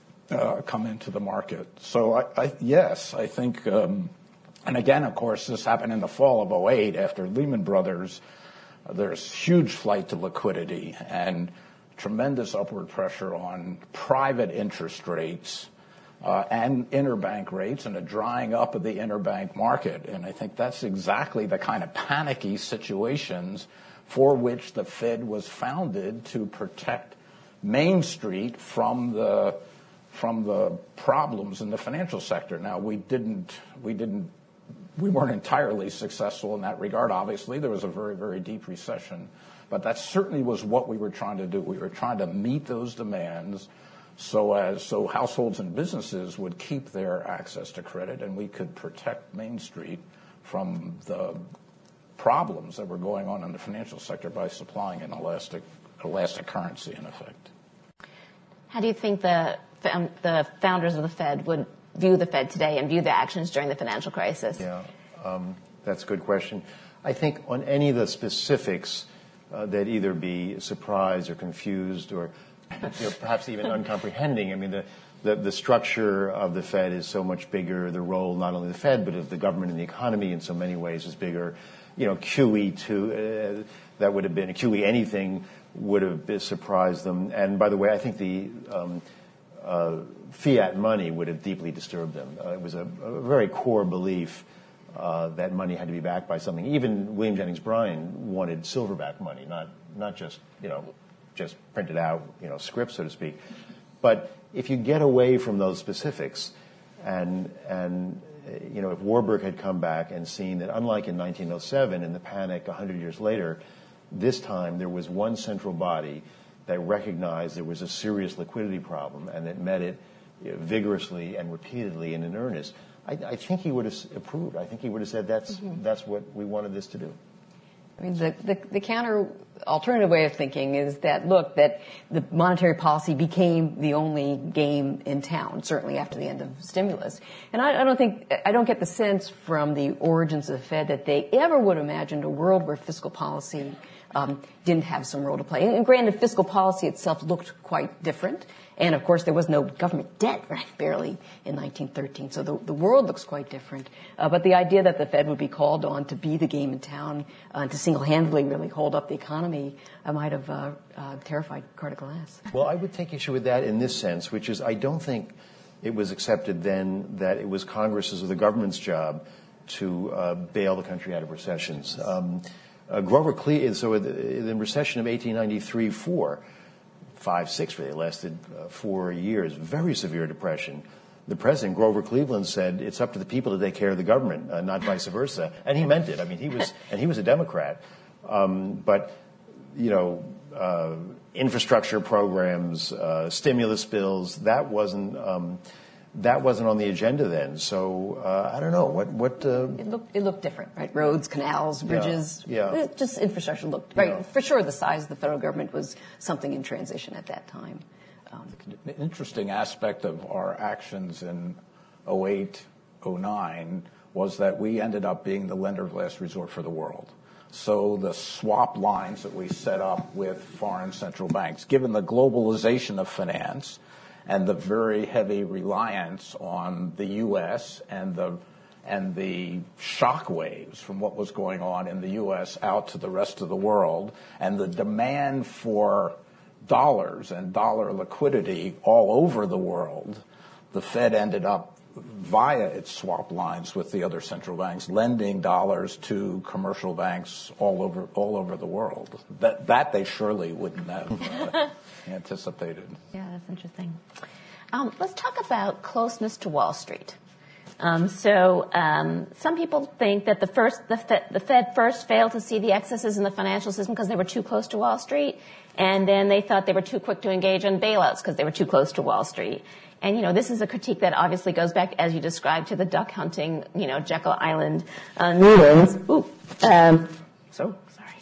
uh, come into the market. So, I, I, yes, I think, um, and again, of course, this happened in the fall of oh eight after Lehman Brothers. There's huge flight to liquidity and tremendous upward pressure on private interest rates uh, and interbank rates, and a drying up of the interbank market. And I think that's exactly the kind of panicky situations for which the Fed was founded, to protect Main Street from the from the problems in the financial sector. Now, we didn't we didn't. We weren't entirely successful in that regard. Obviously, there was a very, very deep recession, but that certainly was what we were trying to do. We were trying to meet those demands so as so households and businesses would keep their access to credit, and we could protect Main Street from the problems that were going on in the financial sector by supplying an elastic, elastic currency, in effect. How do you think the the founders of the Fed would view the Fed today and view the actions during the financial crisis? Yeah, um, that's a good question. I think on any of the specifics, uh, they'd either be surprised or confused or you know, perhaps even uncomprehending. I mean, the, the, the structure of the Fed is so much bigger. The role not only of the Fed, but of the government and the economy in so many ways is bigger. You know, Q E two, uh, that would have been, Q E anything would have surprised them. And by the way, I think the um, uh, fiat money would have deeply disturbed them. Uh, it was a, a very core belief uh, that money had to be backed by something. Even William Jennings Bryan wanted silverback money, not not just you know just printed out you know script, so to speak. But if you get away from those specifics, and and you know if Warburg had come back and seen that, unlike in nineteen oh seven in the panic a hundred years later, this time there was one central body that recognized there was a serious liquidity problem and that met it vigorously and repeatedly and in earnest, I, I think he would have approved. I think he would have said that's mm-hmm. that's what we wanted this to do. I mean, the, the, the counter alternative way of thinking is that, look, that the monetary policy became the only game in town, certainly after the end of stimulus. And I, I don't think, I don't get the sense from the origins of the Fed that they ever would have imagined a world where fiscal policy um, didn't have some role to play. And, and granted, fiscal policy itself looked quite different. And, of course, there was no government debt, right, barely in nineteen thirteen. So the, the world looks quite different. Uh, but the idea that the Fed would be called on to be the game in town, uh, to single-handedly really hold up the economy, uh, might have uh, uh, terrified Carter Glass. Well, I would take issue with that in this sense, which is I don't think it was accepted then that it was Congress's or the government's job to uh, bail the country out of recessions. Um, uh, Grover Cleveland, so in the recession of eighteen ninety-three four, five, six, really lasted uh, four years, very severe depression. The president, Grover Cleveland, said it's up to the people to take care of the government, uh, not vice versa. And he meant it. I mean, he was, and he was a Democrat. Um, but, you know, uh, infrastructure programs, uh, stimulus bills, that wasn't, um, that wasn't on the agenda then. So, uh, I don't know, what, what, uh, It looked, it looked different, right? Roads, canals, bridges. Yeah. yeah. Just infrastructure looked, right? Yeah. For sure, the size of the federal government was something in transition at that time. Um, An interesting aspect of our actions in oh eight, oh nine was that we ended up being the lender of last resort for the world. So the swap lines that we set up with foreign central banks, given the globalization of finance and the very heavy reliance on the U S and the and the shock waves from what was going on in the U S out to the rest of the world, and the demand for dollars and dollar liquidity all over the world, the Fed ended up via its swap lines with the other central banks, lending dollars to commercial banks all over all over the world. That that they surely wouldn't have uh, anticipated. Yeah, that's interesting. Um, let's talk about closeness to Wall Street. Um, so um, some people think that the first the Fed, the Fed first failed to see the excesses in the financial system because they were too close to Wall Street, and then they thought they were too quick to engage in bailouts because they were too close to Wall Street. And, you know, this is a critique that obviously goes back, as you described, to the duck hunting, you know, Jekyll Island uh, meetings. Ooh, um, so, sorry.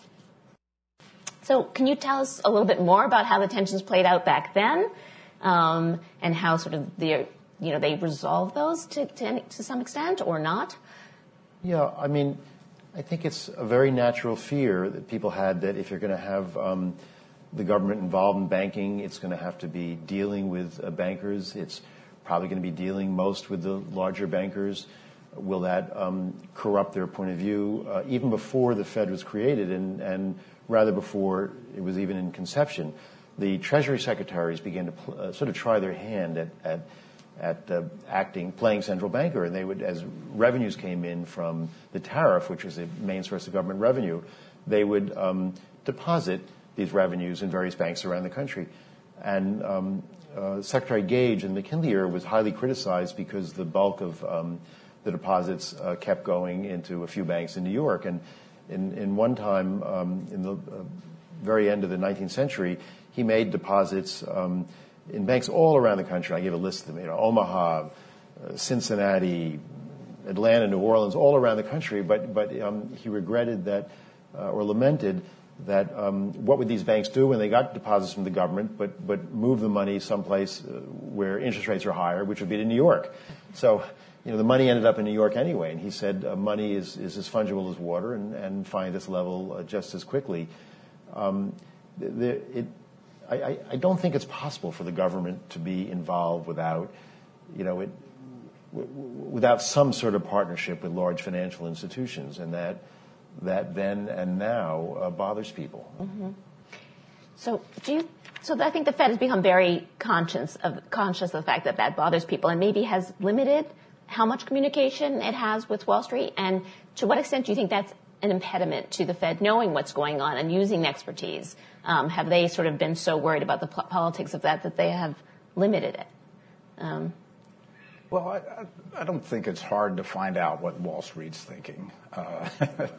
So can you tell us a little bit more about how the tensions played out back then, um, and how sort of the, you know, they resolved those to, to, to some extent or not? Yeah, I mean, I think it's a very natural fear that people had that if you're going to have um, the government involved in banking, it's going to have to be dealing with uh, bankers. It's probably going to be dealing most with the larger bankers. Will that um, corrupt their point of view? Uh, even before the Fed was created, and, and rather before it was even in conception, the Treasury secretaries began to pl- uh, sort of try their hand at, at at uh, acting, playing central banker, and they would, as revenues came in from the tariff, which was the main source of government revenue, they would um, deposit these revenues in various banks around the country. And um, uh, Secretary Gage in the McKinley era was highly criticized because the bulk of um, the deposits uh, kept going into a few banks in New York. And in, in one time, um, in the uh, very end of the nineteenth century, he made deposits um, in banks all around the country. I gave a list of them, you know, Omaha, uh, Cincinnati, Atlanta, New Orleans, all around the country. But but um, he regretted that, uh, or lamented that um, what would these banks do when they got deposits from the government, but but move the money someplace uh, where interest rates are higher, which would be to New York. So, you know, the money ended up in New York anyway. And he said uh, money is, is as fungible as water and, and find its level uh, just as quickly. Um, the, it, I, I don't think it's possible for the government to be involved without, you know, it, w- without some sort of partnership with large financial institutions, and that that then and now uh, bothers people. Mm-hmm. So, do you? So, I think the Fed has become very conscious of conscious of the fact that that bothers people, and maybe has limited how much communication it has with Wall Street. And to what extent do you think that's an impediment to the Fed knowing what's going on and using expertise? Um, have they sort of been so worried about the po- politics of that that they have limited it? Um, well, I, I don't think it's hard to find out what Wall Street's thinking. Uh,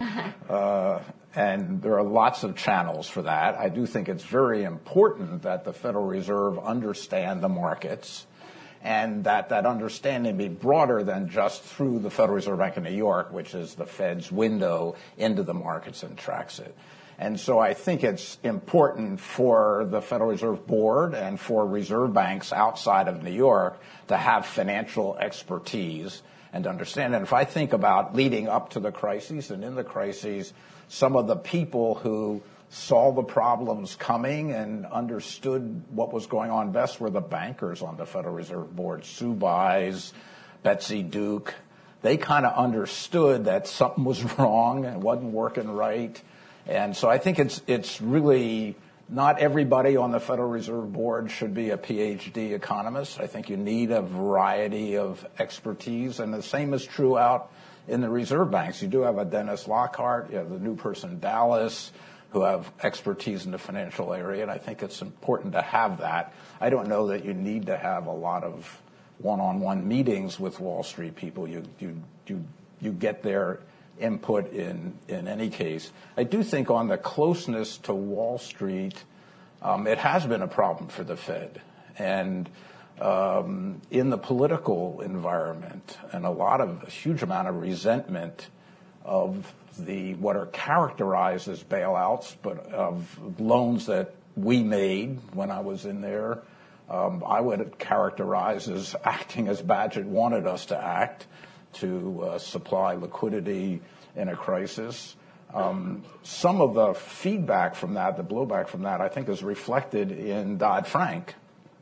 uh, and there are lots of channels for that. I do think it's very important that the Federal Reserve understand the markets, and that that understanding be broader than just through the Federal Reserve Bank of New York, which is the Fed's window into the markets and tracks it. And so I think it's important for the Federal Reserve Board and for reserve banks outside of New York to have financial expertise and understand. And if I think about leading up to the crises and in the crises, some of the people who saw the problems coming and understood what was going on best were the bankers on the Federal Reserve Board, Sue Bies, Betsy Duke. They kind of understood that something was wrong and wasn't working right. And so I think it's it's really not everybody on the Federal Reserve Board should be a P H D economist. I think you need a variety of expertise, and the same is true out in the reserve banks. You do have a Dennis Lockhart, you have the new person Dallas, who have expertise in the financial area, and I think it's important to have that. I don't know that you need to have a lot of one-on-one meetings with Wall Street people. You you you you get their input in in any case. I do think on the closeness to Wall Street, um, it has been a problem for the Fed, and um, in the political environment, and a lot of a huge amount of resentment of the what are characterized as bailouts, but of loans that we made when I was in there. Um, I would characterize as acting as Bagehot wanted us to act, to uh, supply liquidity in a crisis. Um, some of the feedback from that, the blowback from that, I think is reflected in Dodd-Frank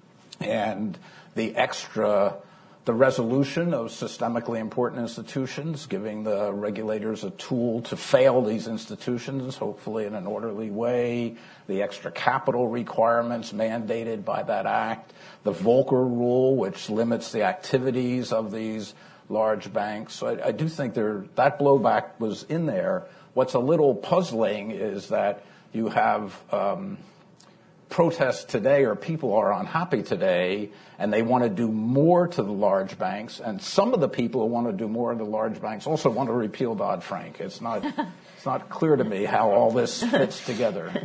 and the extra, the resolution of systemically important institutions, giving the regulators a tool to fail these institutions, hopefully in an orderly way, the extra capital requirements mandated by that act, the Volcker rule, which limits the activities of these large banks. So I, I do think there that blowback was in there. What's a little puzzling is that you have um, protests today, or people are unhappy today, and they want to do more to the large banks. And some of the people who want to do more to the large banks also want to repeal Dodd-Frank. It's not it's not clear to me how all this fits together.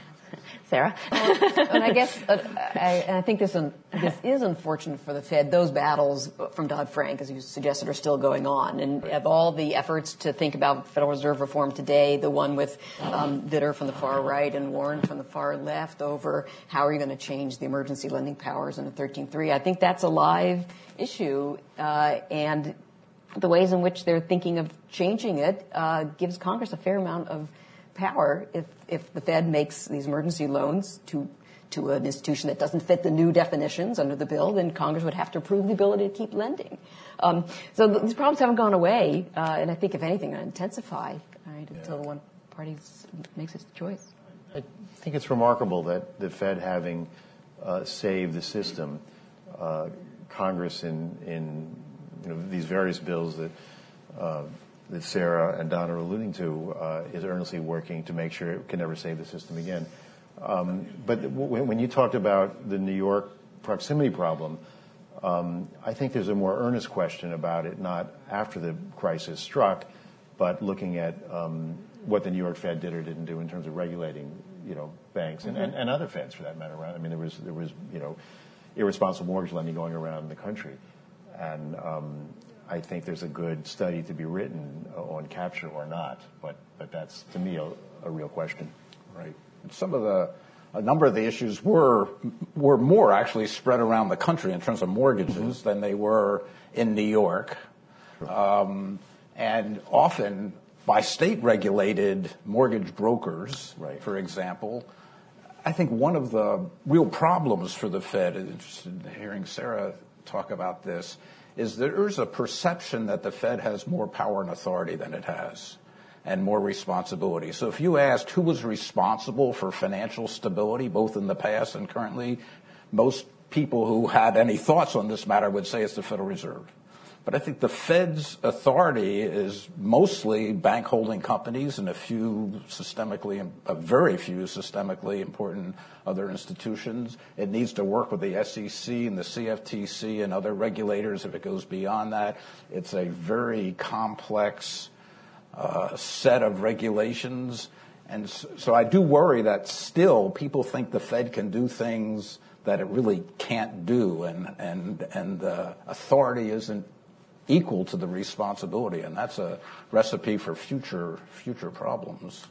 Sarah? Well, and I guess, uh, I, and I think this, un, this is unfortunate for the Fed. Those battles from Dodd-Frank, as you suggested, are still going on. And of all the efforts to think about Federal Reserve reform today, the one with um, Vitter from the far right and Warren from the far left over how are you going to change the emergency lending powers in the thirteen three, I think that's a live issue. Uh, and the ways in which they're thinking of changing it uh, gives Congress a fair amount of power if, if the Fed makes these emergency loans to to an institution that doesn't fit the new definitions under the bill, then Congress would have to approve the ability to keep lending. Um, so th- these problems haven't gone away, uh, and I think, if anything, they intensify right, yeah. until one party makes its choice. I think it's remarkable that the Fed, having uh, saved the system, uh, Congress in, in you know, these various bills that uh, that Sarah and Don are alluding to, uh, is earnestly working to make sure it can never save the system again. Um, but w- when you talked about the New York proximity problem, um, I think there's a more earnest question about it, not after the crisis struck, but looking at um, what the New York Fed did or didn't do in terms of regulating, you know, banks and, and, and other Feds for that matter. I mean, there was there was you know, irresponsible mortgage lending going around the country, and um, I think there's a good study to be written on capture or not, but but that's, to me, a, a real question. Right. Some of the, a number of the issues were were more actually spread around the country in terms of mortgages mm-hmm. than they were in New York, um, and often by state-regulated mortgage brokers, right. for example. I think one of the real problems for the Fed, and interested in hearing Sarah talk about this, is there's a perception that the Fed has more power and authority than it has, and more responsibility. So if you asked who was responsible for financial stability, both in the past and currently, most people who had any thoughts on this matter would say it's the Federal Reserve. But I think the Fed's authority is mostly bank holding companies and a few systemically, a very few systemically important other institutions. It needs to work with the S E C and the C F T C and other regulators if it goes beyond that. It's a very complex uh, set of regulations. And so, so I do worry that still people think the Fed can do things that it really can't do, and, and, and the authority isn't equal to the responsibility, and that's a recipe for future future problems.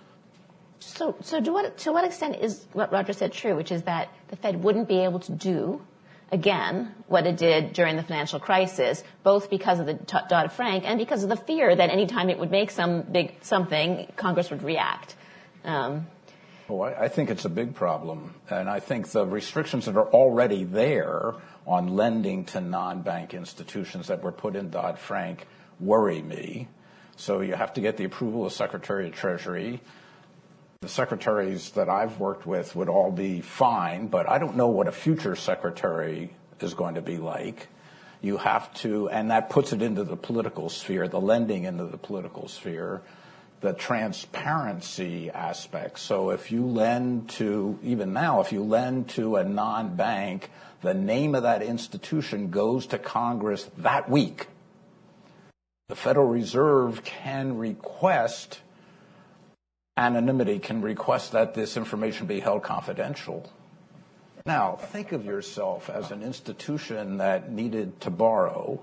So, so to what to what extent is what Roger said true, which is that the Fed wouldn't be able to do again what it did during the financial crisis, both because of the Dodd-Frank and because of the fear that any time it would make some big something, Congress would react. Um, Oh, I, I think it's a big problem. And I think the restrictions that are already there on lending to non-bank institutions that were put in Dodd-Frank worry me. So you have to get the approval of Secretary of Treasury. The secretaries that I've worked with would all be fine, but I don't know what a future secretary is going to be like. You have to, and that puts it into the political sphere, the lending into the political sphere, the transparency aspect. So if you lend to, even now, if you lend to a non-bank, the name of that institution goes to Congress that week. The Federal Reserve can request anonymity, can request that this information be held confidential. Now, think of yourself as an institution that needed to borrow.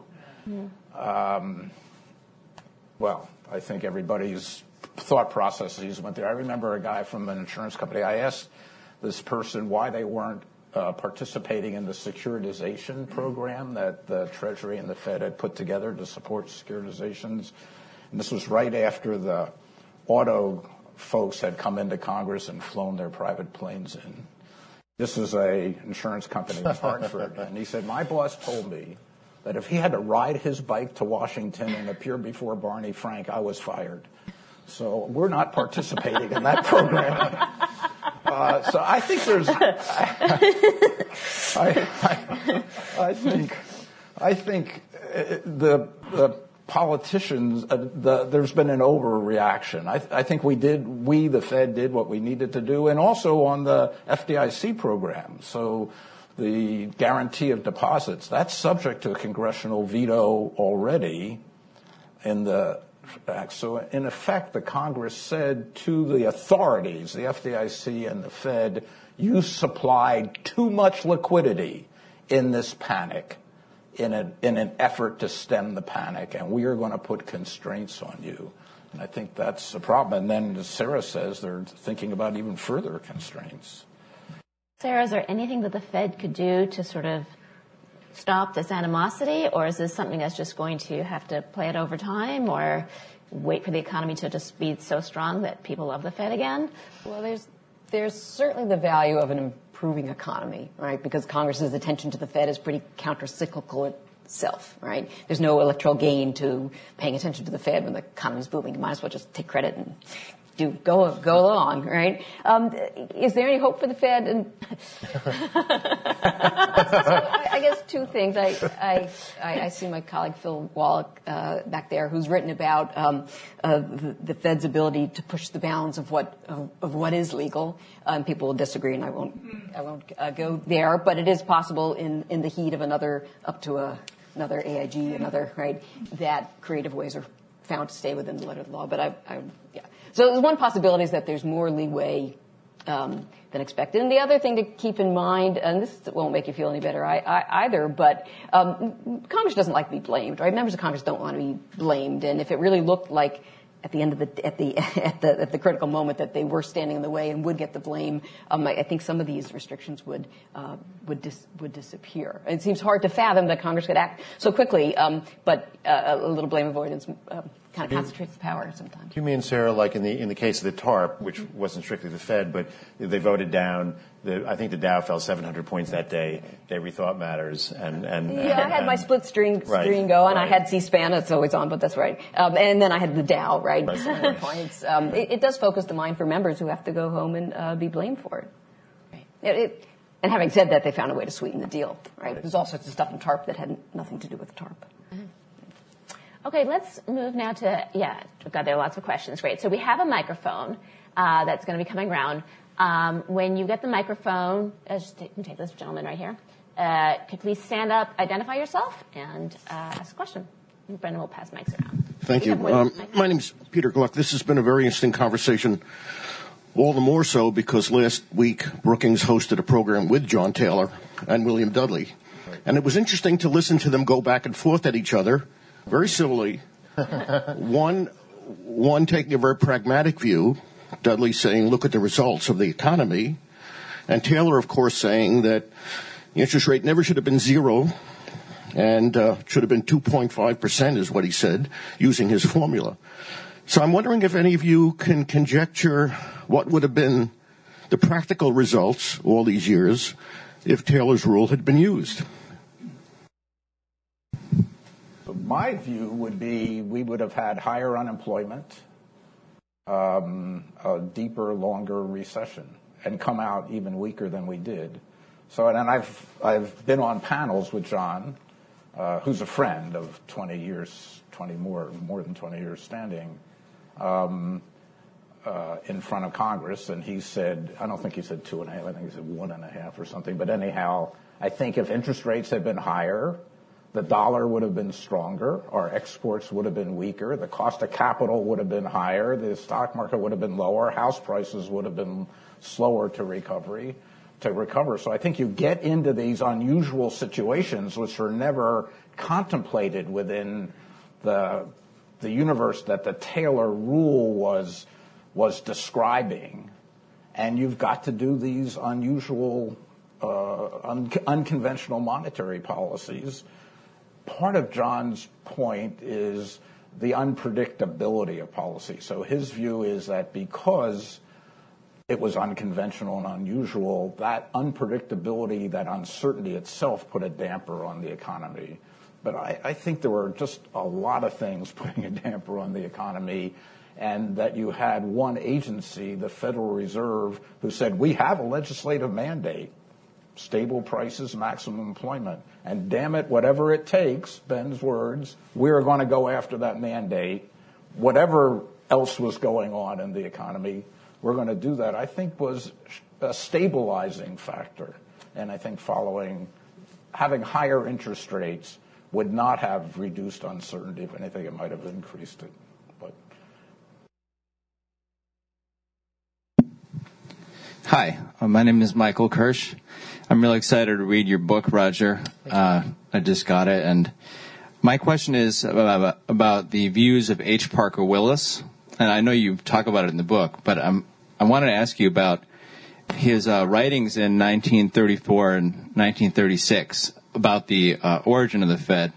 Um, well, I think everybody's thought processes went there. I remember a guy from an insurance company. I asked this person why they weren't uh, participating in the securitization program that the Treasury and the Fed had put together to support securitizations. And this was right after the auto folks had come into Congress and flown their private planes in. This is a insurance company in Hartford. And he said, my boss told me that if he had to ride his bike to Washington and appear before Barney Frank, I was fired. So we're not participating in that program. Uh, so I think there's, I, I, I, I think, I think the, the politicians, uh, the, there's been an overreaction. I, I think we did, we, the Fed, did what we needed to do, and also on the F D I C program. So the guarantee of deposits, that's subject to a congressional veto already in the act. So in effect, the Congress said to the authorities, the F D I C and the Fed, you supplied too much liquidity in this panic, in, a, in an effort to stem the panic, and we are going to put constraints on you. And I think that's a problem. And then, as Sarah says, they're thinking about even further constraints. Sarah, is there anything that the Fed could do to sort of stop this animosity, or is this something that's just going to have to play it over time, or wait for the economy to just be so strong that people love the Fed again? Well, there's there's certainly the value of an improving economy, right? Because Congress's attention to the Fed is pretty counter-cyclical itself, right? There's no electoral gain to paying attention to the Fed when the economy's booming. You might as well just take credit and do go go along, right? Um, is there any hope for the Fed? And so I, I guess two things. I I, I see my colleague Phil Wallach uh, back there, who's written about um, uh, the, the Fed's ability to push the bounds of what of, of what is legal. Um, people will disagree, and I won't I won't uh, go there. But it is possible in in the heat of another up to a another A I G, another right, that creative ways are found to stay within the letter of the law. But I, I yeah. So one possibility is that there's more leeway um, than expected. And the other thing to keep in mind, and this won't make you feel any better I, I, either, but um, Congress doesn't like to be blamed, right? Members of Congress don't want to be blamed. And if it really looked like at the end of the at the at the at the critical moment that they were standing in the way and would get the blame, um, I, I think some of these restrictions would uh, would dis, would disappear. It seems hard to fathom that Congress could act so quickly, um, but uh, a little blame avoidance uh, kind of concentrates the power sometimes. You mean, Sarah, like in the in the case of the TARP, which wasn't strictly the Fed, but they voted down. The, I think the Dow fell seven hundred points that day. They rethought matters, and and yeah, and, I had and, my split screen right, screen go, and right. I had C-SPAN. It's always on, but that's right. Um, and then I had the Dow, right? Right. seven hundred points. Um, it, it does focus the mind for members who have to go home and uh, be blamed for it. Right. It, it. And having said that, they found a way to sweeten the deal, right? right. There's all sorts of stuff in TARP that had nothing to do with the TARP. Mm-hmm. Okay, let's move now to, yeah, God, there are lots of questions. Great. So we have a microphone uh, that's going to be coming around. Um, when you get the microphone, uh, just take, take this gentleman right here. Uh, could please stand up, identify yourself, and uh, ask a question. And Brendan will pass mics around. Thank you. Um, my name's Peter Gluck. This has been a very interesting conversation, all the more so because last week Brookings hosted a program with John Taylor and William Dudley. And it was interesting to listen to them go back and forth at each other, very civilly. one, one taking a very pragmatic view, Dudley saying, look at the results of the economy, and Taylor, of course, saying that the interest rate never should have been zero and uh, should have been two point five percent is what he said, using his formula. So I'm wondering if any of you can conjecture what would have been the practical results all these years if Taylor's rule had been used? My view would be we would have had higher unemployment, um, a deeper, longer recession, and come out even weaker than we did. So, and I've I've been on panels with John, uh, who's a friend of twenty years, twenty more, more than twenty years standing, um, uh, in front of Congress, and he said, I don't think he said two and a half, I think he said one and a half or something. But anyhow, I think if interest rates had been higher, the dollar would have been stronger, our exports would have been weaker, the cost of capital would have been higher, the stock market would have been lower, house prices would have been slower to recovery, to recover. So I think you get into these unusual situations which are never contemplated within the the universe that the Taylor rule was was describing, and you've got to do these unusual, uh, un- unconventional monetary policies. Part of John's point is the unpredictability of policy. So his view is that because it was unconventional and unusual, that unpredictability, that uncertainty itself put a damper on the economy. But I, I think there were just a lot of things putting a damper on the economy, and that you had one agency, the Federal Reserve, who said, we have a legislative mandate, stable prices, maximum employment, and damn it, whatever it takes, Ben's words, we're going to go after that mandate. Whatever else was going on in the economy, we're going to do that, I think was a stabilizing factor. And I think following, having higher interest rates would not have reduced uncertainty. If anything, it might have increased it. But Hi, uh, my name is Michael Kirsch. I'm really excited to read your book, Roger. Uh, I just got it. And my question is about, about the views of H. Parker Willis. And I know you talk about it in the book, but I'm, I wanted to ask you about his uh, writings in nineteen thirty-four and nineteen thirty-six about the uh, origin of the Fed.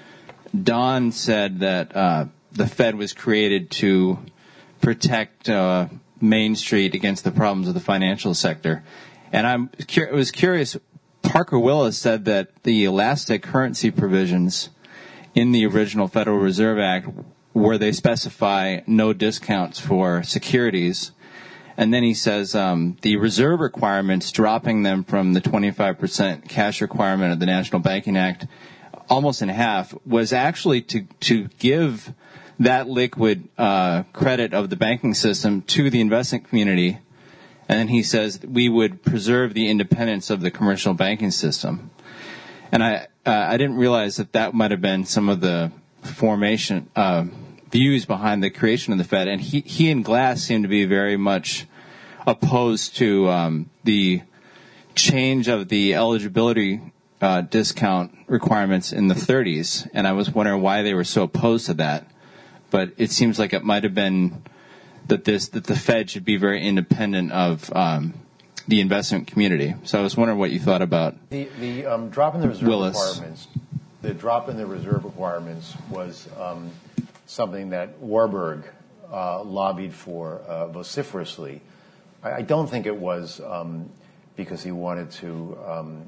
Don said that uh, the Fed was created to protect uh, Main Street against the problems of the financial sector. And I'm cur- was curious, Parker Willis said that the elastic currency provisions in the original Federal Reserve Act, where they specify no discounts for securities, and then he says um, the reserve requirements, dropping them from the twenty-five percent cash requirement of the National Banking Act almost in half, was actually to, to give that liquid uh, credit of the banking system to the investment community. And then he says we would preserve the independence of the commercial banking system. And I uh, I didn't realize that that might have been some of the formation uh, views behind the creation of the Fed. And he, he and Glass seem to be very much opposed to um, the change of the eligibility uh, discount requirements in the thirties. And I was wondering why they were so opposed to that. But it seems like it might have been that this that the Fed should be very independent of um, the investment community. So I was wondering what you thought about the the um, drop in the reserve Willis. requirements. The drop in the reserve requirements was um, something that Warburg uh, lobbied for uh, vociferously. I, I don't think it was um, because he wanted to, um,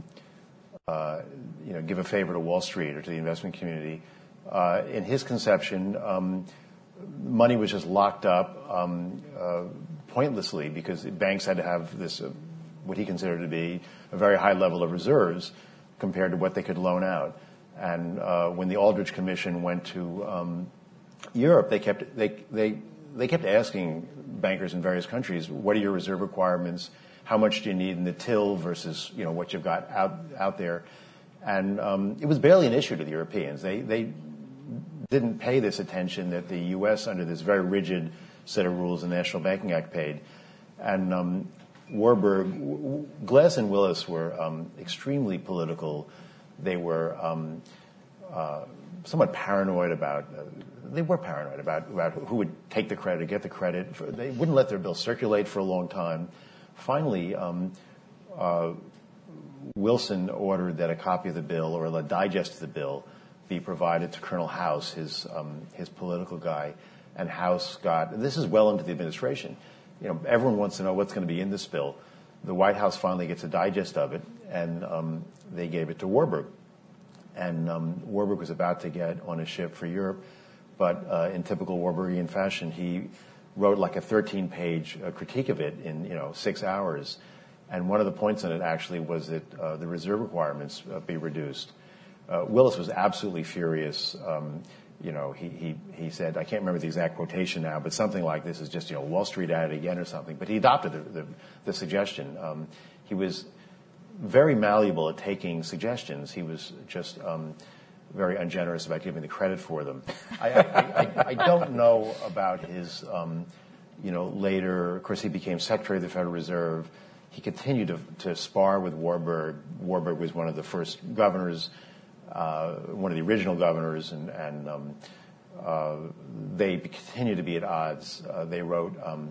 uh, you know, give a favor to Wall Street or to the investment community. Uh, in his conception, um, money was just locked up um, uh, pointlessly because banks had to have this, uh, what he considered to be a very high level of reserves compared to what they could loan out. And uh, when the Aldrich Commission went to um, Europe, they kept they they they kept asking bankers in various countries, "What are your reserve requirements? How much do you need in the till versus you know what you've got out out there?" And um, it was barely an issue to the Europeans. They they didn't pay this attention that the U S under this very rigid set of rules the National Banking Act paid. And um, Warburg, Glass and Willis were um, extremely political. They were um, uh, somewhat paranoid about, uh, they were paranoid about, about who would take the credit, get the credit. For, they wouldn't let their bill circulate for a long time. Finally, um, uh, Wilson ordered that a copy of the bill or a digest of the bill be provided to Colonel House, his um, his political guy, and House got. This is well into the administration. You know, everyone wants to know what's going to be in this bill. the White House finally gets a digest of it, and um, they gave it to Warburg. And um, Warburg was about to get on a ship for Europe, but uh, in typical Warburgian fashion, he wrote like a thirteen-page uh, critique of it in, you know, six hours. And one of the points in it actually was that uh, the reserve requirements uh, be reduced. Uh, Willis was absolutely furious. Um, you know, he, he, he said, I can't remember the exact quotation now, but something like this is just, you know, Wall Street at it again or something. But he adopted the, the, the suggestion. Um, he was very malleable at taking suggestions. He was just um, very ungenerous about giving the credit for them. I, I, I, I don't know about his, um, you know, later, of course, he became Secretary of the Federal Reserve. He continued to, to spar with Warburg. Warburg was one of the first governors, uh, one of the original governors, and, and um, uh, they continued to be at odds. Uh, they wrote um,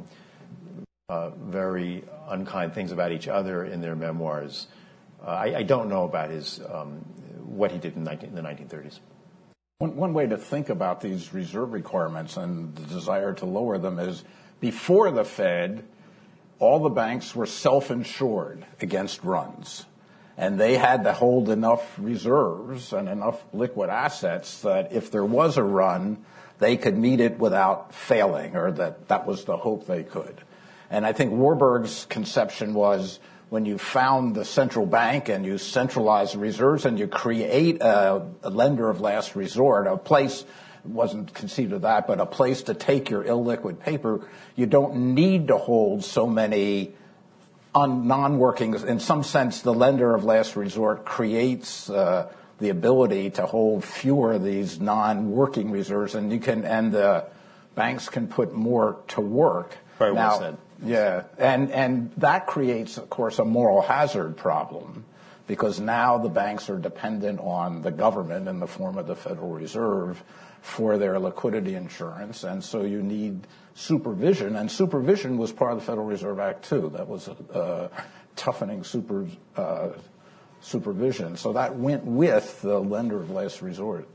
uh, very unkind things about each other in their memoirs. Uh, I, I don't know about his um, what he did in, nineteen, in the nineteen thirties. One, one way to think about these reserve requirements and the desire to lower them is before the Fed, all the banks were self-insured against runs. And they had to hold enough reserves and enough liquid assets that if there was a run, they could meet it without failing, or that that was the hope they could. And I think Warburg's conception was when you found the central bank and you centralize the reserves and you create a, a lender of last resort, a place, wasn't conceived of that, but a place to take your illiquid paper, you don't need to hold so many un- non-working. In some sense, the lender of last resort creates uh, the ability to hold fewer of these non-working reserves, and you can, and the banks can put more to work. Very well now, said. Yeah, and and that creates, of course, a moral hazard problem, because now the banks are dependent on the government in the form of the Federal Reserve for their liquidity insurance, and so you need supervision, and supervision was part of the Federal Reserve Act too. That was a, a toughening super, uh, supervision. So that went with the lender of last resort.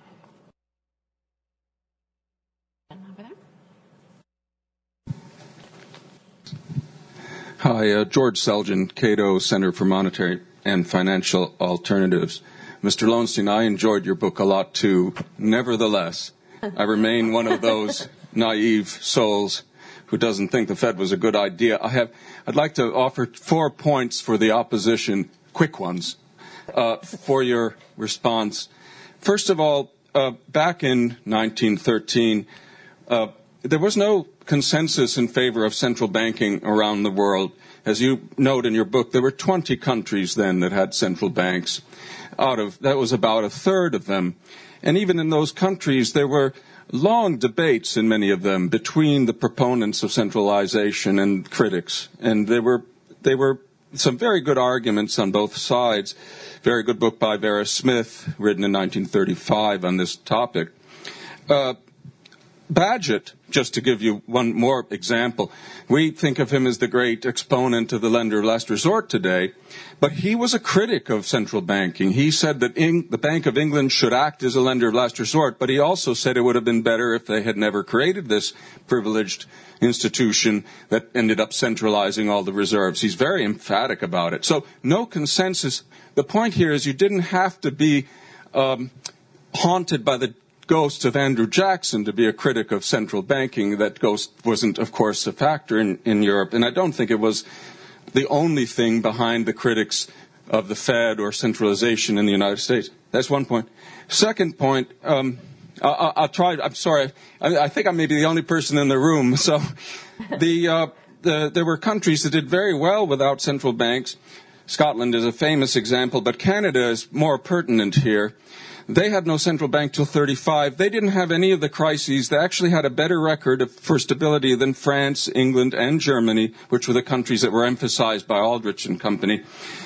Hi, uh, George Selgin, Cato Center for Monetary and Financial Alternatives. Mister Lowenstein, I enjoyed your book a lot too. Nevertheless, I remain one of those naive souls who doesn't think the Fed was a good idea. I have, I'd like to offer four points for the opposition, quick ones, uh, for your response. First of all, uh, back in nineteen thirteen, uh, there was no consensus in favor of central banking around the world. As you note in your book, there were twenty countries then that had central banks. Out of that was about a third of them. And even in those countries, there were long debates in many of them between the proponents of centralization and critics. And there were they were some very good arguments on both sides. Very good book by Vera Smith, written in nineteen thirty-five on this topic. Uh, Bagehot, just to give you one more example, we think of him as the great exponent of the lender of last resort today, but he was a critic of central banking. He said that Eng- the Bank of England should act as a lender of last resort, but he also said it would have been better if they had never created this privileged institution that ended up centralizing all the reserves. He's very emphatic about it. So no consensus. The point here is you didn't have to be um, haunted by the ghost of Andrew Jackson to be a critic of central banking. That ghost wasn't, of course, a factor in, in Europe, and I don't think it was the only thing behind the critics of the Fed or centralization in the United States. That's one point. Second point, um, I, I'll try, I'm sorry, I, I think I may be the only person in the room. So the, uh, the, there were countries that did very well without central banks. Scotland is a famous example, but Canada is more pertinent here. They had no central bank till thirty-five. They didn't have any of the crises. They actually had a better record of, for stability than France, England, and Germany, which were the countries that were emphasized by Aldrich and company.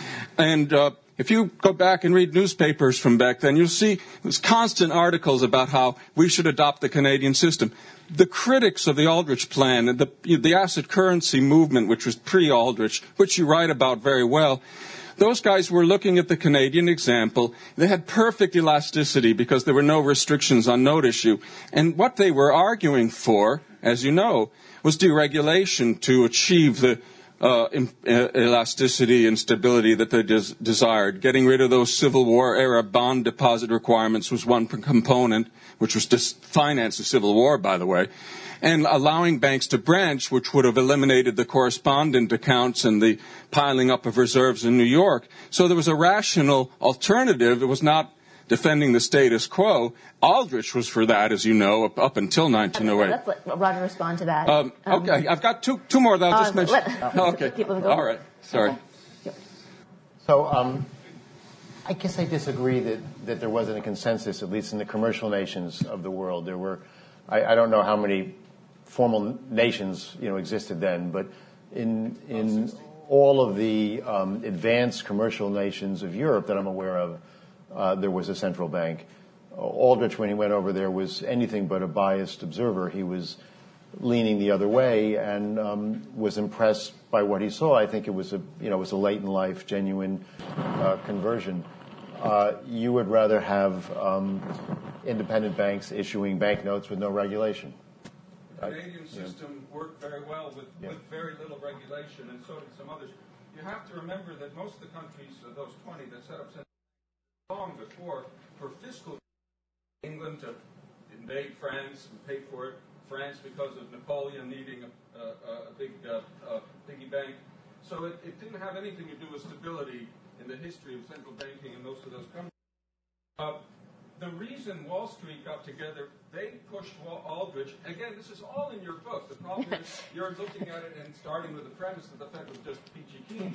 And uh, if you go back and read newspapers from back then, you'll see there's constant articles about how we should adopt the Canadian system. The critics of the Aldrich plan and the, the asset currency movement, which was pre-Aldrich, which you write about very well, those guys were looking at the Canadian example. They had perfect elasticity because there were no restrictions on note issue. And what they were arguing for, as you know, was deregulation to achieve the uh, in, uh, elasticity and stability that they des- desired. Getting rid of those Civil War era bond deposit requirements was one component, which was to finance the Civil War, by the way, and allowing banks to branch, which would have eliminated the correspondent accounts and the piling up of reserves in New York. So there was a rational alternative. It was not defending the status quo. Aldrich was for that, as you know, up, up until nineteen oh eight. Let's let Roger respond to that. Um, okay, um, I've got two two more that I'll just uh, mention. Let, oh, okay, all right, sorry. Okay. So um, I guess I disagree that, that there wasn't a consensus, at least in the commercial nations of the world. There were, I, I don't know how many formal nations, you know, existed then, but in in all of the um, advanced commercial nations of Europe that I'm aware of, uh, there was a central bank. Aldrich, when he went over there, was anything but a biased observer. He was leaning the other way and um, was impressed by what he saw. I think it was a, you know, it was a late in life, genuine uh, conversion. Uh, you would rather have um, independent banks issuing banknotes with no regulation. The Canadian system worked very well with, yeah. with very little regulation, and so did some others. You have to remember that most of the countries, uh, those twenty that set up long before, for fiscal, England to invade France and pay for it, France because of Napoleon needing a, a, a big uh, a piggy bank. So it, it didn't have anything to do with stability in the history of central banking in most of those countries. Uh, The reason Wall Street got together, they pushed Aldrich. Again, this is all in your book. The problem is you're looking at it and starting with the premise that the Fed was just peachy keen.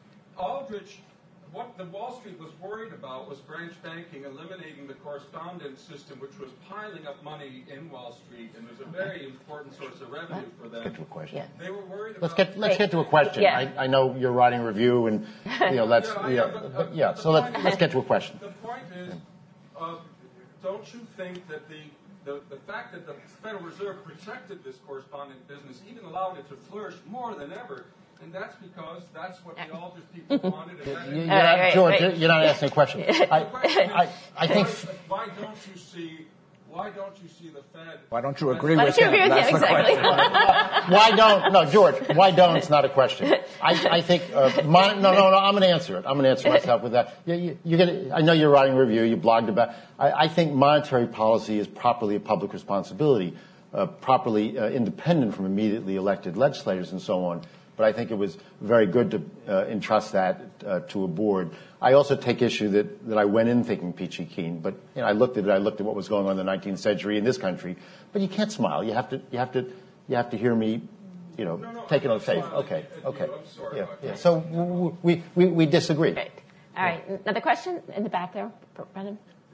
Aldrich, what the Wall Street was worried about was branch banking, eliminating the correspondent system, which was piling up money in Wall Street, and was a very important source of revenue for them. Let's get to a question. Yeah. They were worried let's about... Get, let's get to a question. Yeah. I, I know you're writing a review, and, you know, let's... yeah, you know, but, uh, but, yeah, so let's, let's get to a question. The point is... Uh, don't you think that the, the, the fact that the Federal Reserve protected this correspondent business, even allowed it to flourish more than ever, and that's because that's what the Aldrich people wanted. And you, you're right, not, right, George, right. you're not asking a question. I, question I, I think... Why, why don't you see... Why don't you see the Fed... Why don't you agree Why with don't you him? agree with That's him, the exactly. question. Why don't... No, George, why don't? It's not a question. I, I think... Uh, mon, no, no, no, I'm going to answer it. I'm going to answer myself with that. You, you, you're gonna, I know you're writing a review. You blogged about... I, I think monetary policy is properly a public responsibility, uh, properly uh, independent from immediately elected legislators and so on. But I think it was very good to uh, entrust that uh, to a board. I also take issue that, that I went in thinking peachy keen, but you know, I looked at it. I looked at what was going on in the nineteenth century in this country. But you can't smile. You have to. You have to. You have to hear me. You know, no, no, take it on faith. Okay. Okay. Yeah. Yeah. So we we we disagree. Great. All right. Another question in the back there, Brendan.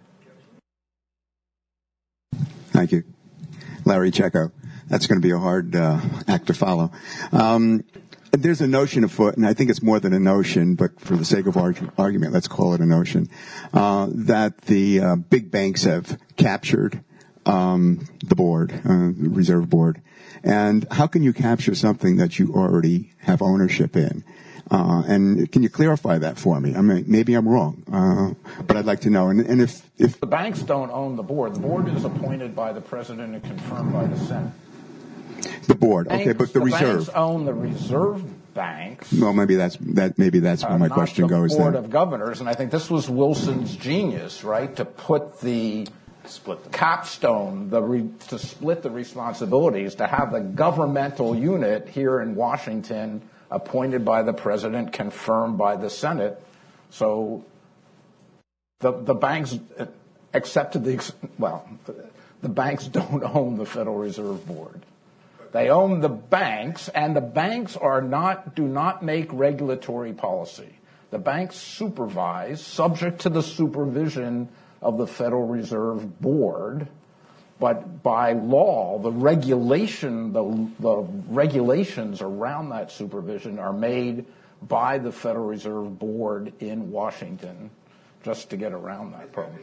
Thank you, Larry Checco. That's going to be a hard uh, act to follow. Um, There's a notion afoot, and I think it's more than a notion, but for the sake of argu- argument, let's call it a notion, uh, that the uh, big banks have captured um, the board, uh, the reserve board. And how can you capture something that you already have ownership in? Uh, and can you clarify that for me? I mean, maybe I'm wrong, uh, but I'd like to know. And, and if, if the banks don't own the board, the board is appointed by the president and confirmed by the Senate. The board, okay, but the, the reserve. Banks own the reserve banks. Well, maybe that's that. Maybe that's where my uh, question not the goes. Board then. of Governors, and I think this was Wilson's genius, right, to put the split them. capstone, the re, to split the responsibilities, to have the governmental unit here in Washington appointed by the president, confirmed by the Senate. So the the banks accepted the well, the, the banks don't own the Federal Reserve Board. They own the banks, and the banks are not, do not make regulatory policy. The banks supervise, subject to the supervision of the Federal Reserve Board, but by law, the regulation, the, the regulations around that supervision are made by the Federal Reserve Board in Washington, just to get around that problem.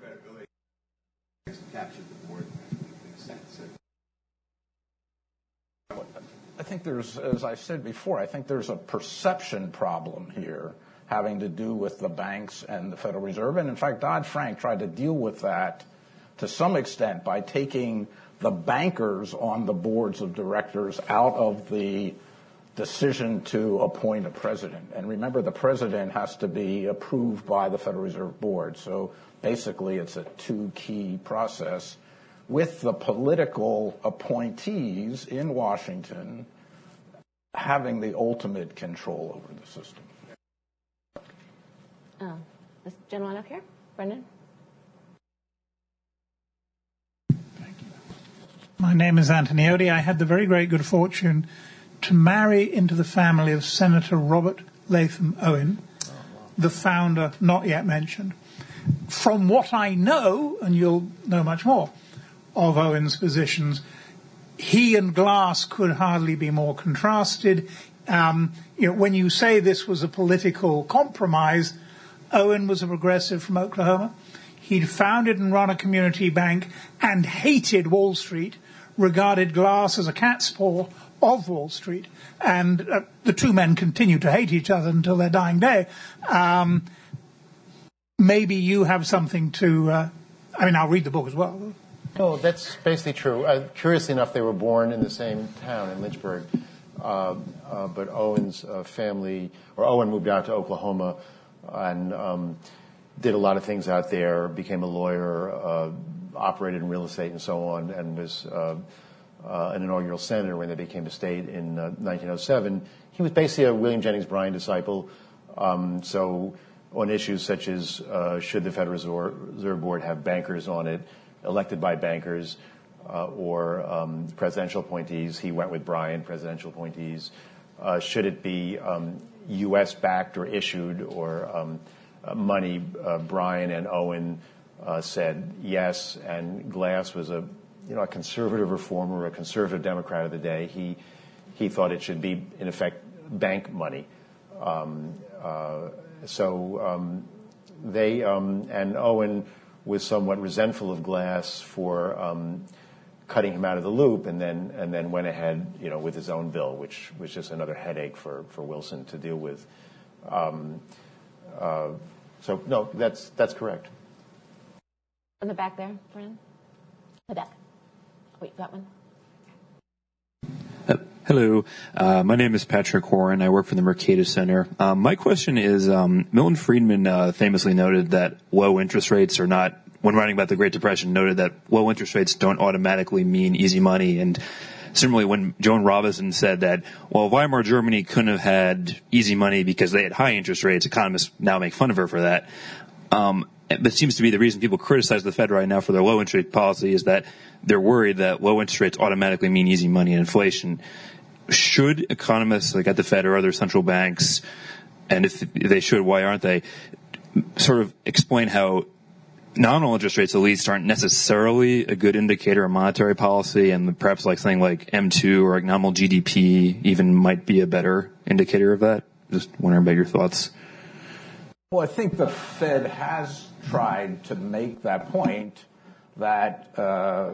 I think there's, as I said before, I think there's a perception problem here having to do with the banks and the Federal Reserve. And in fact, Dodd-Frank tried to deal with that to some extent by taking the bankers on the boards of directors out of the decision to appoint a president. And remember, the president has to be approved by the Federal Reserve Board. So basically, it's a two-key process with the political appointees in Washington having the ultimate control over the system. Oh, this gentleman up here, Brendan. My name is Anthony Odie. I had the very great good fortune to marry into the family of Senator Robert Latham Owen, the founder not yet mentioned. From what I know, and you'll know much more, of Owen's positions, he and Glass could hardly be more contrasted. Um, you know, when you say this was a political compromise, Owen was a progressive from Oklahoma. He'd founded and run a community bank and hated Wall Street, regarded Glass as a cat's paw of Wall Street, and uh, the two men continued to hate each other until their dying day. Um, maybe you have something to, uh, I mean, I'll read the book as well. No, that's basically true. Uh, curiously enough, they were born in the same town in Lynchburg, uh, uh, but Owen's uh, family, or Owen moved out to Oklahoma and um, did a lot of things out there, became a lawyer, uh, operated in real estate and so on, and was uh, uh, an inaugural senator when they became a state in uh, nineteen oh seven. He was basically a William Jennings Bryan disciple. Um, so on issues such as uh, should the Federal Reserve Board have bankers on it, elected by bankers, uh, or um, presidential appointees, he went with Bryan, presidential appointees. Uh, should it be um, U S backed or issued or um, uh, money, uh, Bryan and Owen uh, said yes, and Glass was a you know a conservative reformer, a conservative Democrat of the day. He he thought it should be in effect bank money. Um, uh, so um, they um, and Owen was somewhat resentful of Glass for um, cutting him out of the loop, and then and then went ahead, you know, with his own bill, which was just another headache for, for Wilson to deal with. Um, uh, so no, that's that's correct. In the back there, Brennan. The back. Wait, that one. Uh, hello, uh, my name is Patrick Warren. I work for the Mercatus Center. Um, my question is, um, Milton Friedman uh, famously noted that low interest rates are not, when writing about the Great Depression, noted that low interest rates don't automatically mean easy money. And similarly, when Joan Robinson said that, well, Weimar Germany couldn't have had easy money because they had high interest rates, economists now make fun of her for that. Um, That seems to be the reason people criticize the Fed right now for their low interest rate policy, is that they're worried that low interest rates automatically mean easy money and inflation. Should economists like at the Fed or other central banks, and if they should, why aren't they, sort of explain how nominal interest rates at least aren't necessarily a good indicator of monetary policy, and perhaps like something like M two or like nominal G D P even might be a better indicator of that? Just wondering about your thoughts. Well, I think the Fed has tried to make that point that uh,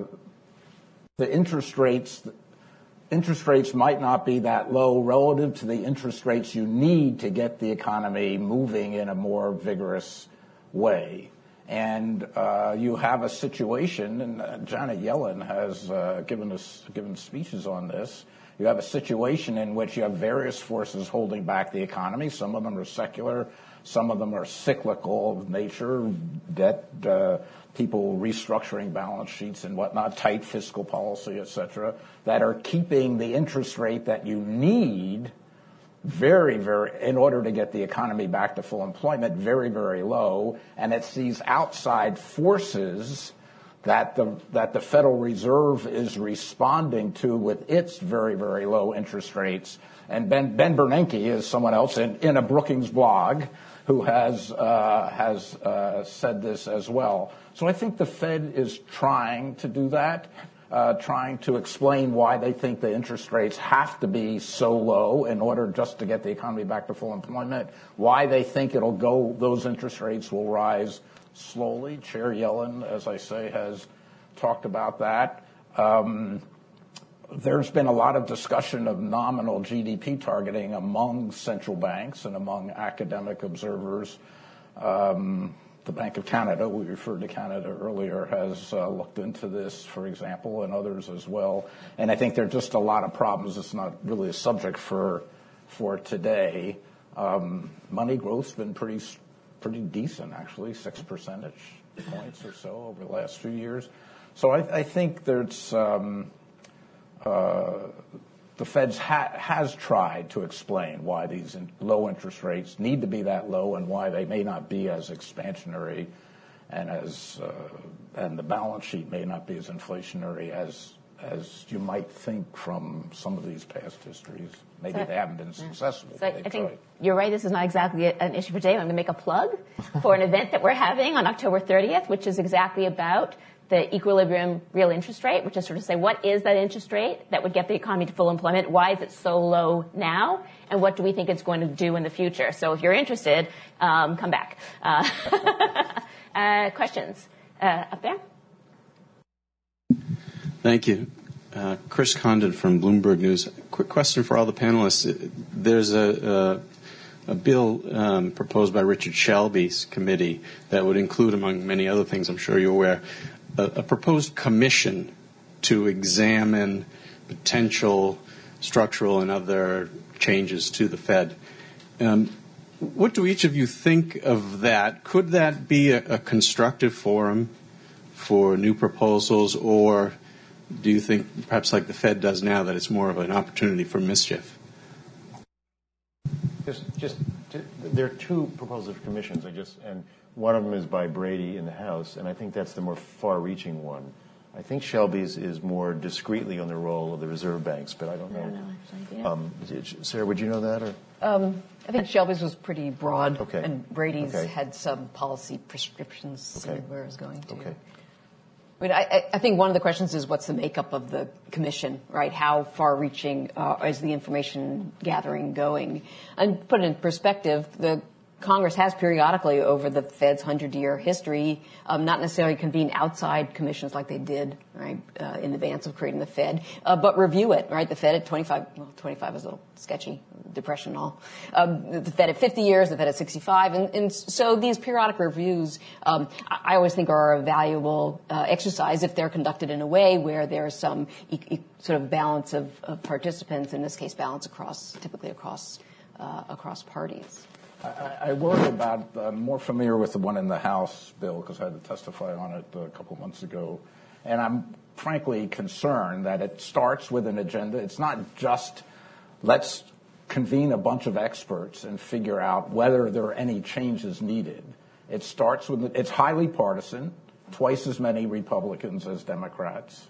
the interest rates interest rates might not be that low relative to the interest rates you need to get the economy moving in a more vigorous way. And uh, you have a situation, and uh, Janet Yellen has uh, given us given speeches on this. You have a situation in which you have various forces holding back the economy. Some of them are secular. Some of them are cyclical of nature, debt, uh, people restructuring balance sheets and whatnot, tight fiscal policy, et cetera, that are keeping the interest rate that you need very, very, in order to get the economy back to full employment, very, very low. And it's these outside forces that the that the Federal Reserve is responding to with its very, very low interest rates. And Ben, Ben Bernanke is someone else in, in a Brookings blog who has uh, has uh, said this as well. So I think the Fed is trying to do that, uh, trying to explain why they think the interest rates have to be so low in order just to get the economy back to full employment, why they think it'll go, those interest rates will rise slowly. Chair Yellen, as I say, has talked about that. Um, There's been a lot of discussion of nominal G D P targeting among central banks and among academic observers. Um, the Bank of Canada, we referred to Canada earlier, has uh, looked into this, for example, and others as well. And I think there are just a lot of problems. It's not really a subject for for today. Um, money growth's been pretty pretty decent, actually, six percentage points or so over the last few years. So I, I think there's um, uh, the Fed's ha- has tried to explain why these in- low interest rates need to be that low and why they may not be as expansionary and as uh, and the balance sheet may not be as inflationary as as you might think from some of these past histories. Maybe so, they haven't been successful. So I, I think you're right. This is not exactly an issue for today. I'm going to make a plug for an event that we're having on October thirtieth, which is exactly about the equilibrium real interest rate, which is sort of say, what is that interest rate that would get the economy to full employment? Why is it so low now? And what do we think it's going to do in the future? So if you're interested, um, come back. Uh, uh, questions? Uh, up there? Thank you. Uh, Chris Condon from Bloomberg News. Quick question for all the panelists. There's a, a, a bill um, proposed by Richard Shelby's committee that would include, among many other things, I'm sure you're aware, a, a proposed commission to examine potential structural and other changes to the Fed. Um, what do each of you think of that? Could that be a, a constructive forum for new proposals, or do you think, perhaps like the Fed does now, that it's more of an opportunity for mischief? Just, just, there are two proposals for commissions. I just, and one of them is by Brady in the House, and I think that's the more far-reaching one. I think Shelby's is more discreetly on the role of the reserve banks, but I don't know. I don't know actually, yeah. um, Sarah, would you know that? Or? Um, I think Shelby's was pretty broad, okay. and Brady's okay. had some policy prescriptions okay. where it was going to. Okay. I mean, I, I think one of the questions is what's the makeup of the commission, right? How far-reaching uh, is the information gathering going? And put it in perspective, the Congress has periodically over the Fed's hundred-year history, um, not necessarily convene outside commissions like they did, right, uh, in advance of creating the Fed, uh, but review it, right? The Fed at twenty-five, well, twenty-five is a little sketchy, depression and all. Um, the Fed at fifty years, the Fed at sixty-five, and, and so these periodic reviews, um, I, I always think are a valuable uh, exercise if they're conducted in a way where there's some e- e- sort of balance of, of participants, in this case, balance across, typically across uh, across parties. I, I worry about, I'm more familiar with the one in the House bill because I had to testify on it a couple of months ago. And I'm frankly concerned that it starts with an agenda. It's not just let's convene a bunch of experts and figure out whether there are any changes needed. It starts with, it's highly partisan, twice as many Republicans as Democrats.